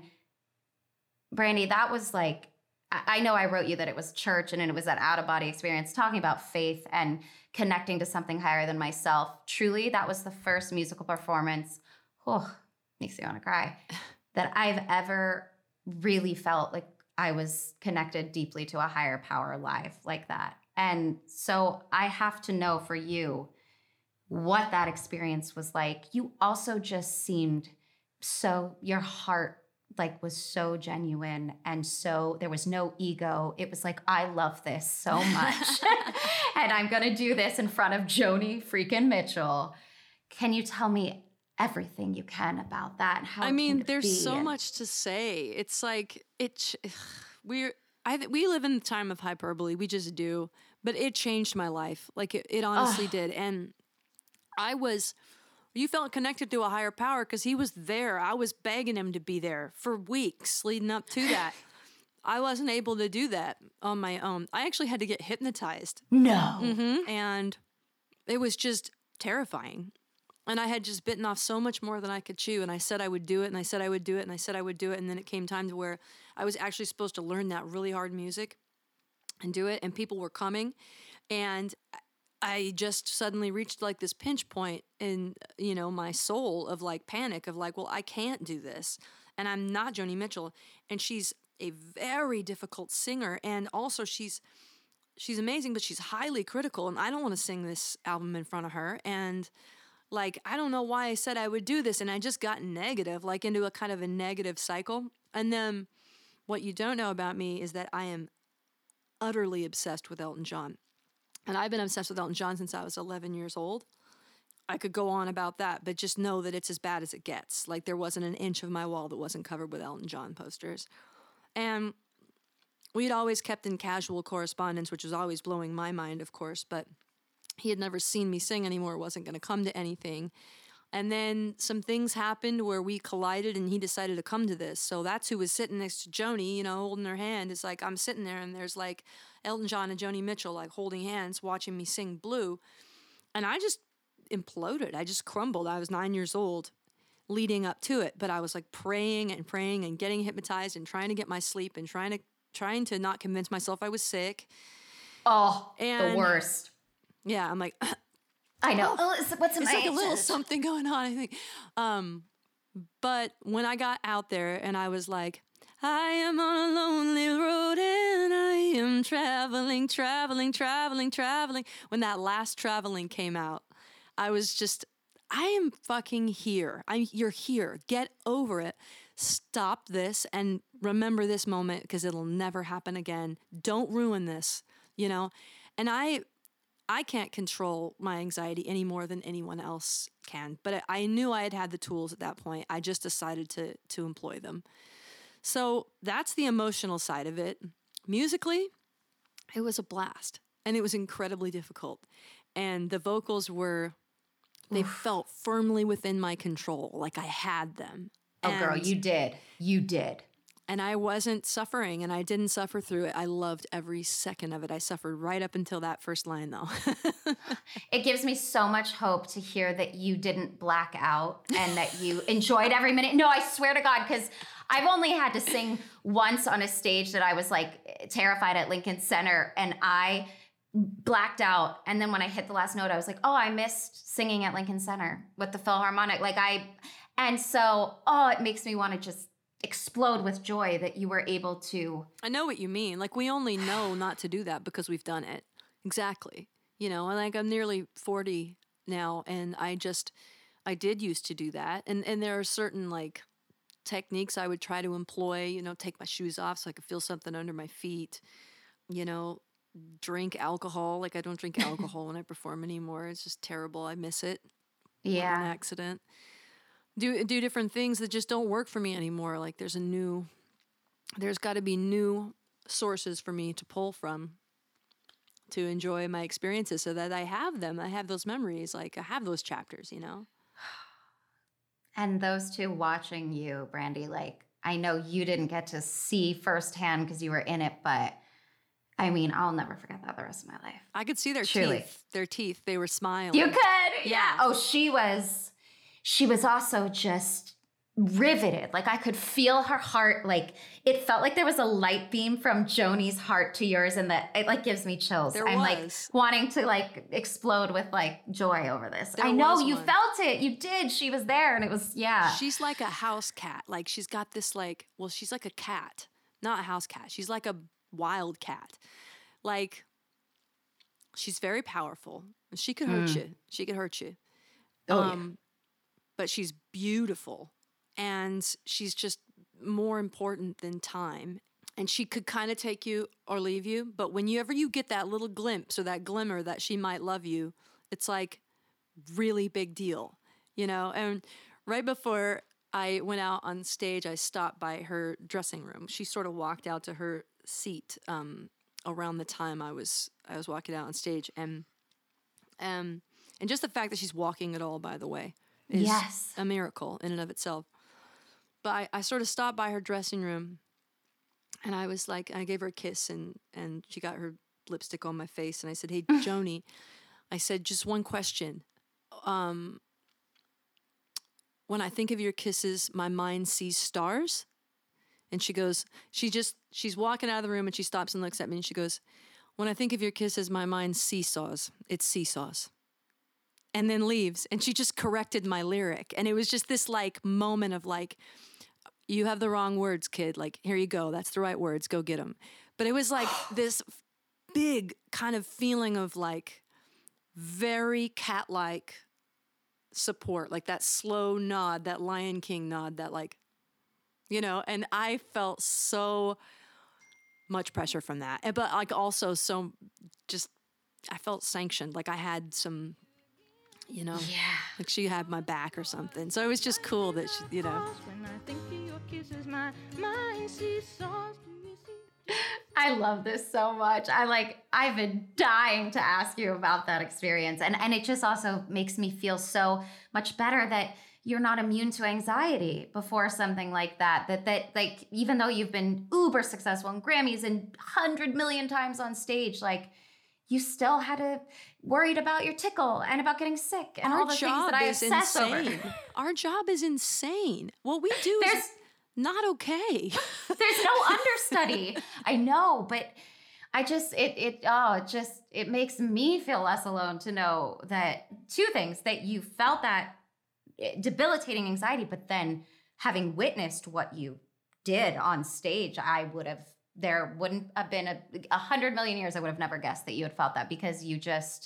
[SPEAKER 1] Brandy, that was like, I I know I wrote you that it was church and it was that out-of-body experience, talking about faith and connecting to something higher than myself. Truly, that was the first musical performance, oh, makes me want to cry, that I've ever really felt like I was connected deeply to a higher power live like that. And so I have to know for you what that experience was like. You also just seemed so, your heart like was so genuine, and so there was no ego. It was like, I love this so much. And I'm gonna do this in front of Joni freaking Mitchell. Can you tell me everything you can about that? And how
[SPEAKER 2] I
[SPEAKER 1] it
[SPEAKER 2] mean,
[SPEAKER 1] came to
[SPEAKER 2] there's
[SPEAKER 1] be?
[SPEAKER 2] so
[SPEAKER 1] And-
[SPEAKER 2] much to say. It's like it. We're I th- we live in the time of hyperbole. We just do. But it changed my life. Like it, it honestly
[SPEAKER 1] Ugh.
[SPEAKER 2] did. And I was. You felt connected to a higher power because he was there. I was begging him to be there for weeks leading up to that. I wasn't able to do that on my own. I actually had to get hypnotized.
[SPEAKER 1] No.
[SPEAKER 2] Mm-hmm. And it was just terrifying. And I had just bitten off so much more than I could chew. And I said I would do it, and I said I would do it, and I said I would do it. And then it came time to where I was actually supposed to learn that really hard music and do it. And people were coming. And I just suddenly reached like this pinch point in, you know, my soul of like panic of like, well, I can't do this. And I'm not Joni Mitchell. And she's a very difficult singer. And also she's, she's amazing, but she's highly critical. And I don't want to sing this album in front of her. And like, I don't know why I said I would do this. And I just got negative, like into a kind of a negative cycle. And then what you don't know about me is that I am utterly obsessed with Elton John. And I've been obsessed with Elton John since I was eleven years old. I could go on about that, but just know that it's as bad as it gets. Like there wasn't an inch of my wall that wasn't covered with Elton John posters. And we'd always kept in casual correspondence, which was always blowing my mind, of course, but he had never seen me sing anymore, wasn't going to come to anything. And then some things happened where we collided and he decided to come to this. So that's who was sitting next to Joni, you know, holding her hand. It's like I'm sitting there and there's like Elton John and Joni Mitchell like holding hands, watching me sing Blue. And I just imploded. I just crumbled. I was nine years old leading up to it. But I was like praying and praying and getting hypnotized and trying to get my sleep and trying to trying to not convince myself I was sick.
[SPEAKER 1] Oh,
[SPEAKER 2] And-
[SPEAKER 1] the worst.
[SPEAKER 2] Yeah, I'm like,
[SPEAKER 1] I know. Oh, it's- what's in
[SPEAKER 2] it's
[SPEAKER 1] my
[SPEAKER 2] like a little
[SPEAKER 1] chest?
[SPEAKER 2] something going on, I think. Um, but when I got out there and I was like, I am on a lonely road and I am traveling, traveling, traveling, traveling. When that last traveling came out, I was just, I am fucking here. I'm you're here. Get over it. Stop this and remember this moment because it'll never happen again. Don't ruin this, you know? And I I can't control my anxiety any more than anyone else can, but I, I knew I had had the tools at that point. I just decided to to employ them. So that's the emotional side of it. Musically, it was a blast, and it was incredibly difficult. And the vocals were, they Oof. felt firmly within my control, like I had them.
[SPEAKER 1] Oh,
[SPEAKER 2] and,
[SPEAKER 1] girl, you did. You did.
[SPEAKER 2] And I wasn't suffering, and I didn't suffer through it. I loved every second of it. I suffered right up until that first line, though.
[SPEAKER 1] It gives me so much hope to hear that you didn't black out and that you enjoyed every minute. No, I swear to God, because I've only had to sing once on a stage that I was like terrified at Lincoln Center, and I blacked out. And then when I hit the last note, I was like, oh, I missed singing at Lincoln Center with the Philharmonic. Like I, and so, oh, it makes me want to just explode with joy that you were able to.
[SPEAKER 2] I know what you mean. Like, we only know not to do that because we've done it. Exactly. You know, like I'm nearly forty now, and I just, I did used to do that. And, and there are certain like techniques I would try to employ, you know, take my shoes off so I could feel something under my feet, you know, drink alcohol. Like I don't drink alcohol when I perform anymore. It's just terrible. I miss it.
[SPEAKER 1] Yeah.
[SPEAKER 2] An accident. Do do different things that just don't work for me anymore. Like there's a new, there's got to be new sources for me to pull from to enjoy my experiences so that I have them. I have those memories. Like I have those chapters, you know?
[SPEAKER 1] And those two watching you, Brandy, like I know you didn't get to see firsthand because you were in it, but I mean, I'll never forget that the rest of my life.
[SPEAKER 2] I could see their
[SPEAKER 1] Truly.
[SPEAKER 2] teeth. Their teeth. They were smiling.
[SPEAKER 1] You could? Yeah.
[SPEAKER 2] Yeah.
[SPEAKER 1] Oh, she was, she was also just riveted. Like I could feel her heart. Like it felt like there was a light beam from Joni's heart to yours, and that it like gives me chills.
[SPEAKER 2] There
[SPEAKER 1] I'm
[SPEAKER 2] was.
[SPEAKER 1] like wanting to like explode with like joy over this.
[SPEAKER 2] There
[SPEAKER 1] I know
[SPEAKER 2] was
[SPEAKER 1] you
[SPEAKER 2] one.
[SPEAKER 1] felt it. You did. She was there, and it was yeah.
[SPEAKER 2] She's like a house cat. Like she's got this like, well, she's like a cat, not a house cat. She's like a wild cat. Like she's very powerful. She could hurt
[SPEAKER 1] Mm.
[SPEAKER 2] you. She could hurt you.
[SPEAKER 1] Oh,
[SPEAKER 2] um, yeah. But she's beautiful, and she's just more important than time. And she could kind of take you or leave you. But whenever you get that little glimpse or that glimmer that she might love you, it's like really big deal, you know? And right before I went out on stage, I stopped by her dressing room. She sort of walked out to her seat um, around the time I was I was walking out on stage. And, um, and just the fact that she's walking at all, by the way, is
[SPEAKER 1] Yes.
[SPEAKER 2] a miracle in and of itself. But I, I sort of stopped by her dressing room, and I was like, I gave her a kiss, and, and she got her lipstick on my face, and I said, hey, Joni, I said, just one question. Um, when I think of your kisses, my mind sees stars? And she goes, she just, she's walking out of the room, and she stops and looks at me, and she goes, when I think of your kisses, my mind seesaws. It's seesaws. And then leaves. And she just corrected my lyric. And it was just this like moment of like, you have the wrong words, kid. Like, here you go. That's the right words. Go get them. But it was like this big kind of feeling of like very cat-like support, like that slow nod, that Lion King nod, that like, you know, and I felt so much pressure from that. But like also so just, I felt sanctioned. Like I had some, you know,
[SPEAKER 1] Yeah.
[SPEAKER 2] like she had my back or something. So it was just cool that she, you know.
[SPEAKER 3] When I think of your kisses, my mind seesaws. Do you see?
[SPEAKER 1] I love this so much. I like, I've been dying to ask you about that experience. And, and it just also makes me feel so much better that you're not immune to anxiety before something like that. That, that like, even though you've been uber successful in Grammys and one hundred million times on stage, like, you still had to worried about your tickle and about getting sick and
[SPEAKER 2] Our
[SPEAKER 1] all the things
[SPEAKER 2] job
[SPEAKER 1] that I
[SPEAKER 2] is
[SPEAKER 1] obsess
[SPEAKER 2] insane.
[SPEAKER 1] over.
[SPEAKER 2] Our job is insane. What we do
[SPEAKER 1] There's
[SPEAKER 2] is not okay.
[SPEAKER 1] there's no understudy. I know, but I just it it oh it just it makes me feel less alone to know that two things, that you felt that debilitating anxiety, but then having witnessed what you did on stage, I would have there wouldn't have been a, a hundred million years I would have never guessed that you had felt that, because you just,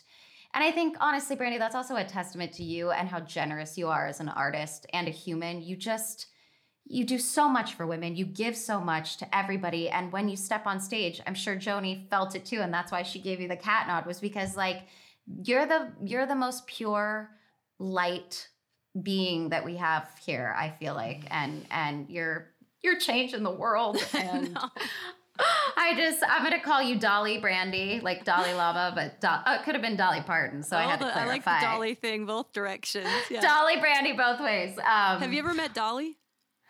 [SPEAKER 1] And I think, honestly, Brandy, that's also a testament to you and how generous you are as an artist and a human. You just, you do so much for women. You give so much to everybody. And when you step on stage, I'm sure Joni felt it too. And that's why she gave you the cat nod, was because like, you're the, you're the most pure, light being that we have here, I feel like. And, and you're, you're changing the world. And no. I just, I'm going to call you Dolly Brandy, like Dalai Lama, but Do- oh, it could have been Dolly Parton. So oh, I had to clarify.
[SPEAKER 2] I like the Dolly thing, both directions. Yeah.
[SPEAKER 1] Dolly Brandy, both ways. Um,
[SPEAKER 2] have you ever met Dolly?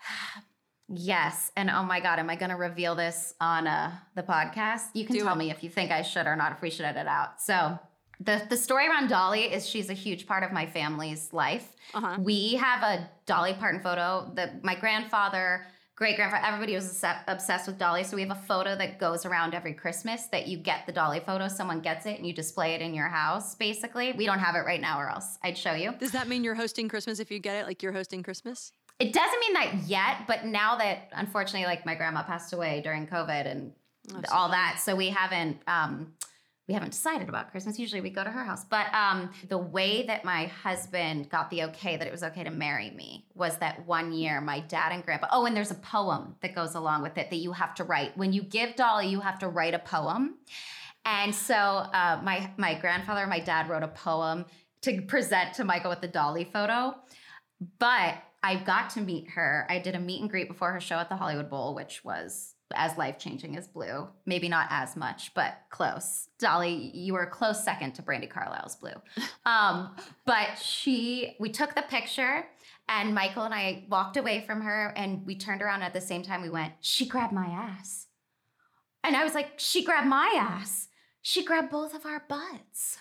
[SPEAKER 1] Yes. And oh my God, am I going to reveal this on uh, the podcast? You can Do tell it. me if you think I should or not, if we should edit it out. So the, the story around Dolly is she's a huge part of my family's life. Uh-huh. We have a Dolly Parton photo that my grandfather... great-grandfather, everybody was obsessed with Dolly. So we have a photo that goes around every Christmas that you get the Dolly photo. Someone gets it and you display it in your house, basically. We don't have it right now or else I'd show you.
[SPEAKER 2] Does that mean you're hosting Christmas if you get it? Like you're hosting Christmas?
[SPEAKER 1] It doesn't mean that yet, but now that, unfortunately, like my grandma passed away during COVID and oh, all so that. So we haven't... Um, We haven't decided about Christmas. Usually we go to her house. But um, the way that my husband got the okay that it was okay to marry me was that one year my dad and grandpa, oh, and there's a poem that goes along with it that you have to write. When you give Dolly, you have to write a poem. And so uh, my, my grandfather and my dad wrote a poem to present to Michael with the Dolly photo. But I got to meet her. I did a meet and greet before her show at the Hollywood Bowl, which was as life-changing as Blue. Maybe not as much, but close. Dolly, you were a close second to Brandi Carlile's Blue. Um, but she, we took the picture and Michael and I walked away from her and we turned around at the same time we went, she grabbed my ass. And I was like, she grabbed my ass. She grabbed both of our butts.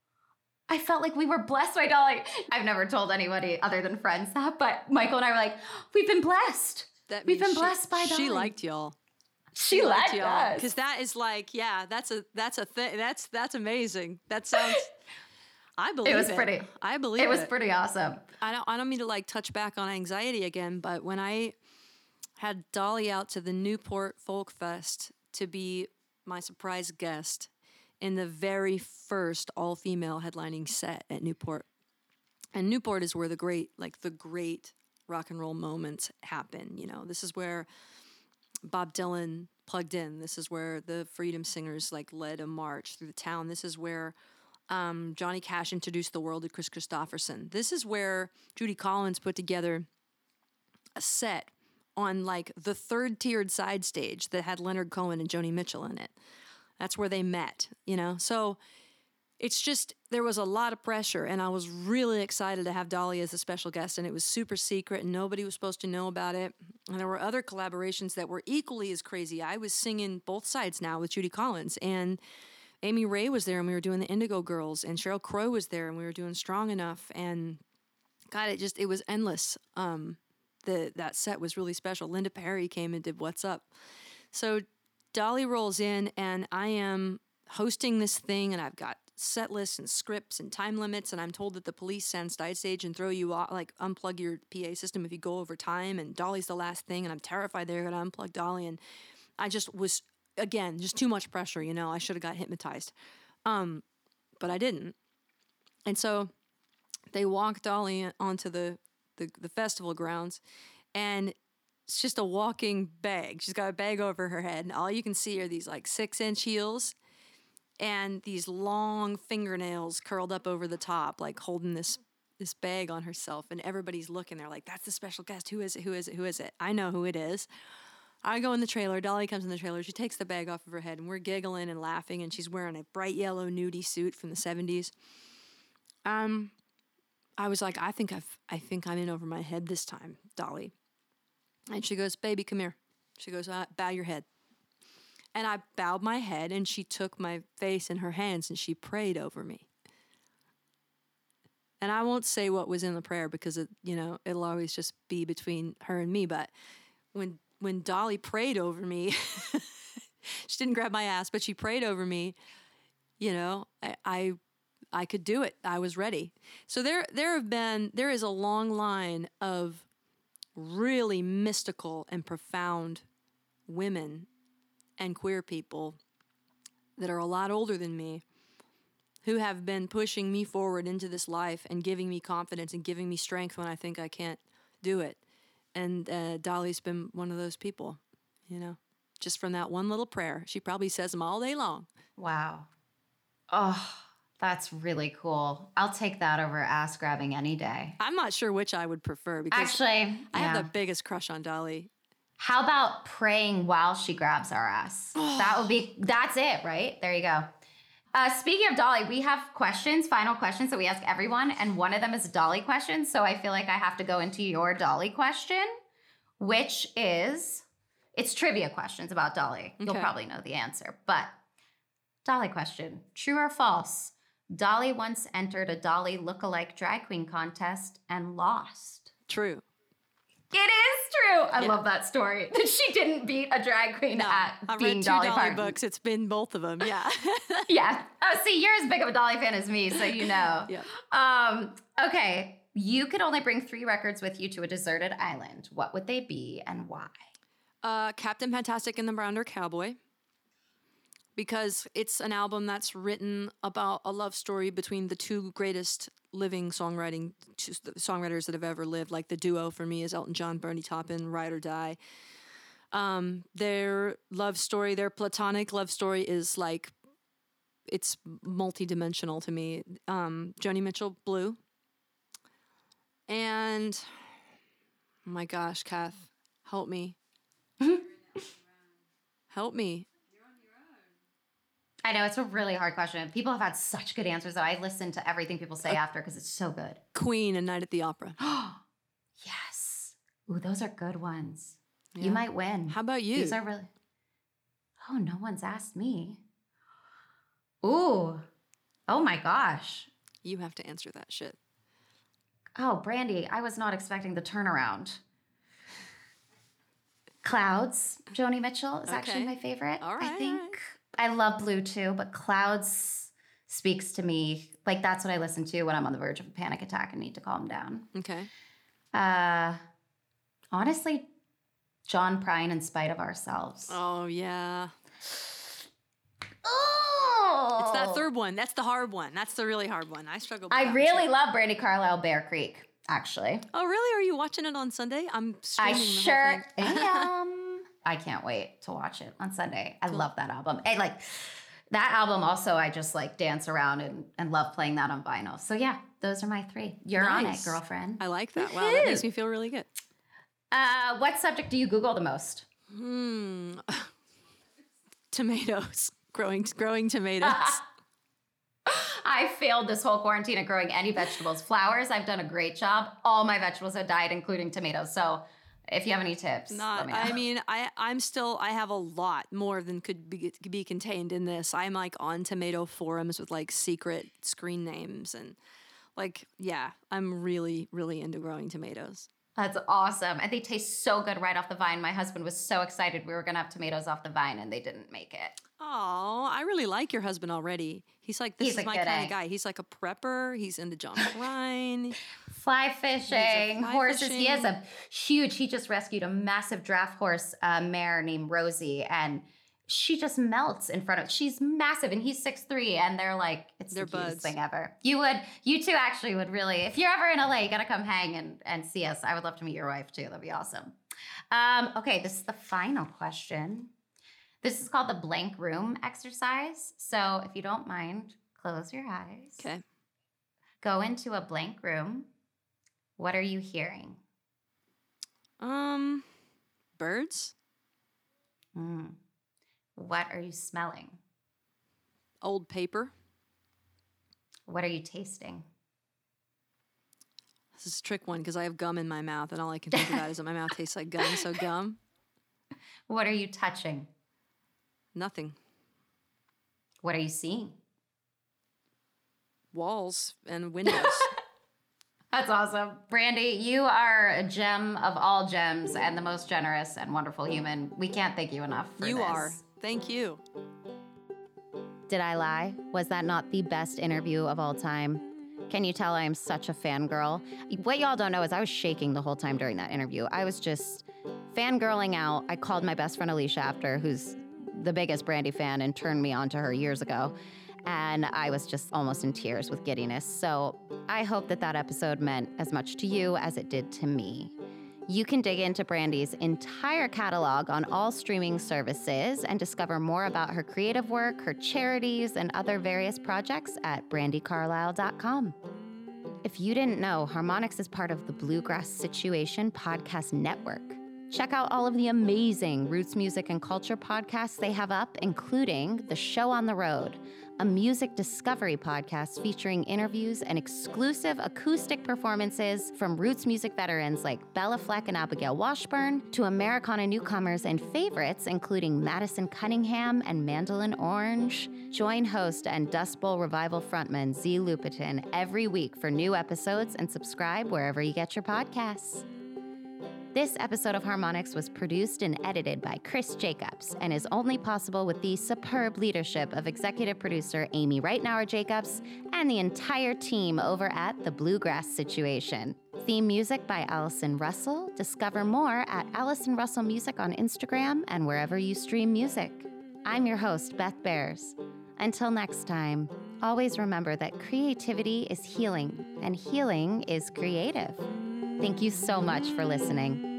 [SPEAKER 1] I felt like we were blessed by Dolly. I've never told anybody other than friends that, but Michael and I were like, we've been blessed.
[SPEAKER 2] That
[SPEAKER 1] We've been
[SPEAKER 2] she,
[SPEAKER 1] blessed by Dolly.
[SPEAKER 2] She liked y'all.
[SPEAKER 1] She, she liked, liked y'all
[SPEAKER 2] because that is like, yeah, that's a that's a thing. That's that's amazing. That sounds. I believe
[SPEAKER 1] it was
[SPEAKER 2] it.
[SPEAKER 1] pretty.
[SPEAKER 2] I believe
[SPEAKER 1] it was
[SPEAKER 2] it.
[SPEAKER 1] pretty awesome.
[SPEAKER 2] I don't. I don't mean to like touch back on anxiety again, but when I had Dolly out to the Newport Folk Fest to be my surprise guest in the very first all-female headlining set at Newport, and Newport is where the great, like the great rock and roll moments happen. You know, this is where Bob Dylan plugged in. This is where the Freedom Singers like led a march through the town. This is where um, Johnny Cash introduced the world to Chris Christopherson. This is where Judy Collins put together a set on like the third tiered side stage that had Leonard Cohen and Joni Mitchell in it. That's where they met, you know? So it's just, there was a lot of pressure, and I was really excited to have Dolly as a special guest, and it was super secret, and nobody was supposed to know about it. And there were other collaborations that were equally as crazy. I was singing both sides now with Judy Collins, and Amy Ray was there, and we were doing the Indigo Girls, and Sheryl Crow was there, and we were doing Strong Enough, and God, it just, it was endless. Um, the that set was really special. Linda Perry came and did What's Up. So Dolly rolls in, and I am hosting this thing, and I've got set lists and scripts and time limits, and I'm told that the police send side stage and throw you off, like unplug your P A system if you go over time, and Dolly's the last thing, and I'm terrified they're going to unplug Dolly, and I just was, again, just too much pressure, you know, I should have got hypnotized, um, but I didn't, and so they walk Dolly onto the, the, the festival grounds, and it's just a walking bag. She's got a bag over her head, and all you can see are these like six-inch heels and these long fingernails curled up over the top, like holding this this bag on herself. And everybody's looking. They're like, that's the special guest. Who is it? Who is it? Who is it? I know who it is. I go in the trailer. Dolly comes in the trailer. She takes the bag off of her head, and we're giggling and laughing, and she's wearing a bright yellow nudie suit from the seventies. Um, I was like, I think I've, I think I'm in over my head this time, Dolly. And she goes, baby, come here. She goes, uh, bow your head. And I bowed my head, and she took my face in her hands, and she prayed over me. And I won't say what was in the prayer because, it, you know, it'll always just be between her and me. But when when Dolly prayed over me, she didn't grab my ass, but she prayed over me, you know, I, I I could do it. I was ready. So there there have been, there is a long line of really mystical and profound women and queer people that are a lot older than me who have been pushing me forward into this life and giving me confidence and giving me strength when I think I can't do it. And uh, Dolly's been one of those people, you know, just from that one little prayer. She probably says them all day long.
[SPEAKER 1] Wow. Oh, that's really cool. I'll take that over ass grabbing any day.
[SPEAKER 2] I'm not sure which I would prefer because
[SPEAKER 1] Actually,
[SPEAKER 2] I
[SPEAKER 1] yeah.
[SPEAKER 2] have the biggest crush on Dolly.
[SPEAKER 1] How about praying while she grabs our ass? That would be, that's it, right? There you go. Uh, speaking of Dolly, we have questions, final questions that we ask everyone, and one of them is a Dolly question. So I feel like I have to go into your Dolly question, which is, it's trivia questions about Dolly. You'll
[SPEAKER 2] Okay.
[SPEAKER 1] probably know the answer, but Dolly question, true or false? Dolly once entered a Dolly lookalike drag queen contest and lost.
[SPEAKER 2] True.
[SPEAKER 1] It is true. I
[SPEAKER 2] Yeah.
[SPEAKER 1] love that story. That she didn't beat a drag queen
[SPEAKER 2] No,
[SPEAKER 1] at
[SPEAKER 2] I've
[SPEAKER 1] being
[SPEAKER 2] read two
[SPEAKER 1] Dolly
[SPEAKER 2] Dolly,
[SPEAKER 1] Parton.
[SPEAKER 2] books. It's been both of them. Yeah.
[SPEAKER 1] Yeah. Oh, see, you're as big of a Dolly fan as me, so you know.
[SPEAKER 2] Yeah.
[SPEAKER 1] Um, okay. You could only bring three records with you to a deserted island. What would they be and why?
[SPEAKER 2] Uh, Captain Fantastic and the Brown Bear Cowboy. Because it's an album that's written about a love story between the two greatest living songwriting two songwriters that have ever lived. Like the duo for me is Elton John, Bernie Taupin, Ride or Die. Um, their love story, their platonic love story is like, it's multi-dimensional to me. Um, Joni Mitchell, Blue. And, oh my gosh, Kath, help me. Help me.
[SPEAKER 1] I know it's a really hard question. People have had such good answers that I listen to everything people say after because it's so good.
[SPEAKER 2] Queen and Night at the Opera.
[SPEAKER 1] Yes. Ooh, those are good ones.
[SPEAKER 2] Yeah.
[SPEAKER 1] You might win.
[SPEAKER 2] How about you?
[SPEAKER 1] These are really. Oh, no one's asked me. Ooh. Oh my gosh.
[SPEAKER 2] You have to answer that shit.
[SPEAKER 1] Oh, Brandy, I was not expecting the turnaround. Clouds, Joni Mitchell is actually
[SPEAKER 2] Okay.
[SPEAKER 1] my favorite.
[SPEAKER 2] All right,
[SPEAKER 1] I think.
[SPEAKER 2] all right.
[SPEAKER 1] I love Blue too, but Clouds speaks to me. Like that's what I listen to when I'm on the verge of a panic attack and need to calm down.
[SPEAKER 2] Okay.
[SPEAKER 1] Uh, honestly, John Prine, In Spite of Ourselves.
[SPEAKER 2] Oh, yeah.
[SPEAKER 1] Oh,
[SPEAKER 2] It's that third one. That's the hard one. That's the really hard one. I struggle with
[SPEAKER 1] I
[SPEAKER 2] that one,
[SPEAKER 1] really
[SPEAKER 2] too.
[SPEAKER 1] love Brandy Carlisle, Bear Creek, actually.
[SPEAKER 2] Oh, really? Are you watching it on Sunday? I'm
[SPEAKER 1] I
[SPEAKER 2] streaming the
[SPEAKER 1] sure
[SPEAKER 2] whole thing.
[SPEAKER 1] am. I can't wait to watch it on Sunday. I love that album. And like that album also, I just like dance around and, and love playing that on vinyl. So yeah, those are my three. You're on it,
[SPEAKER 2] Nice.
[SPEAKER 1] girlfriend.
[SPEAKER 2] I like that. Wow, that makes me feel really good.
[SPEAKER 1] Uh, what subject do you Google the most?
[SPEAKER 2] Hmm. Tomatoes. Growing growing tomatoes.
[SPEAKER 1] I failed this whole quarantine at growing any vegetables. Flowers, I've done a great job. All my vegetables have died, including tomatoes. So if you have any tips, let
[SPEAKER 2] Not.
[SPEAKER 1] me know.
[SPEAKER 2] I mean, I I'm still. I have a lot more than could be be contained in this. I'm like on tomato forums with like secret screen names and like yeah. I'm really really into growing tomatoes.
[SPEAKER 1] That's awesome. And they taste so good right off the vine. My husband was so excited we were going to have tomatoes off the vine and they didn't make it.
[SPEAKER 2] Oh, I really like your husband already. He's like, this
[SPEAKER 1] He's
[SPEAKER 2] is
[SPEAKER 1] a
[SPEAKER 2] my
[SPEAKER 1] good
[SPEAKER 2] kind
[SPEAKER 1] egg.
[SPEAKER 2] of guy. He's like a prepper. He's into John Prine.
[SPEAKER 1] Fly fishing,
[SPEAKER 2] fly
[SPEAKER 1] horses. He has
[SPEAKER 2] fishing.
[SPEAKER 1] a huge, he just rescued a massive draft horse uh, mare named Rosie. And she just melts in front of, she's massive and he's six three and they're like, it's
[SPEAKER 2] They're
[SPEAKER 1] the cutest
[SPEAKER 2] buds.
[SPEAKER 1] thing ever. You would, you two actually would really, if you're ever in L A, you gotta come hang and, and see us. I would love to meet your wife too. That'd be awesome. Um, okay, this is the final question. This is called the blank room exercise. So if you don't mind, close your eyes.
[SPEAKER 2] Okay.
[SPEAKER 1] Go into a blank room. What are you hearing?
[SPEAKER 2] Um, birds,
[SPEAKER 1] Mm. What are you smelling?
[SPEAKER 2] old paper.
[SPEAKER 1] What are you tasting?
[SPEAKER 2] This is a trick one because I have gum in my mouth and all I can think about is that my mouth tastes like gum. So gum,
[SPEAKER 1] What are you touching?
[SPEAKER 2] nothing.
[SPEAKER 1] What are you seeing?
[SPEAKER 2] Walls and windows.
[SPEAKER 1] That's awesome. Brandy, you are a gem of all gems and the most generous and wonderful human. We can't thank you enough for
[SPEAKER 2] You
[SPEAKER 1] this.
[SPEAKER 2] are. Thank you.
[SPEAKER 1] Did I lie? Was that not the best interview of all time? Can you tell I am such a fangirl? What y'all don't know is I was shaking the whole time during that interview. I was just fangirling out. I called my best friend Alicia after, who's the biggest Brandy fan and turned me on to her years ago. and I was just almost in tears with giddiness. So I hope that that episode meant as much to you as it did to me. You can dig into Brandy's entire catalog on all streaming services and discover more about her creative work, her charities, and other various projects at brandy carlisle dot com. If you didn't know, Harmonix is part of the Bluegrass Situation Podcast Network. Check out all of the amazing roots music and culture podcasts they have up, including The Show on the Road, a music discovery podcast featuring interviews and exclusive acoustic performances from roots music veterans like Bella Fleck and Abigail Washburn, to Americana newcomers and favorites including Madison Cunningham and Mandolin Orange. Join host and Dust Bowl Revival frontman Z Lupitin every week for new episodes, and subscribe wherever you get your podcasts. This episode of Harmonix was produced and edited by Chris Jacobs and is only possible with the superb leadership of executive producer Amy Reitnauer Jacobs and the entire team over at The Bluegrass Situation. Theme music by Allison Russell. Discover more at Allison Russell Music on Instagram and wherever you stream music. I'm your host, Beth Bears. Until next time, always remember that creativity is healing and healing is creative. Thank you so much for listening.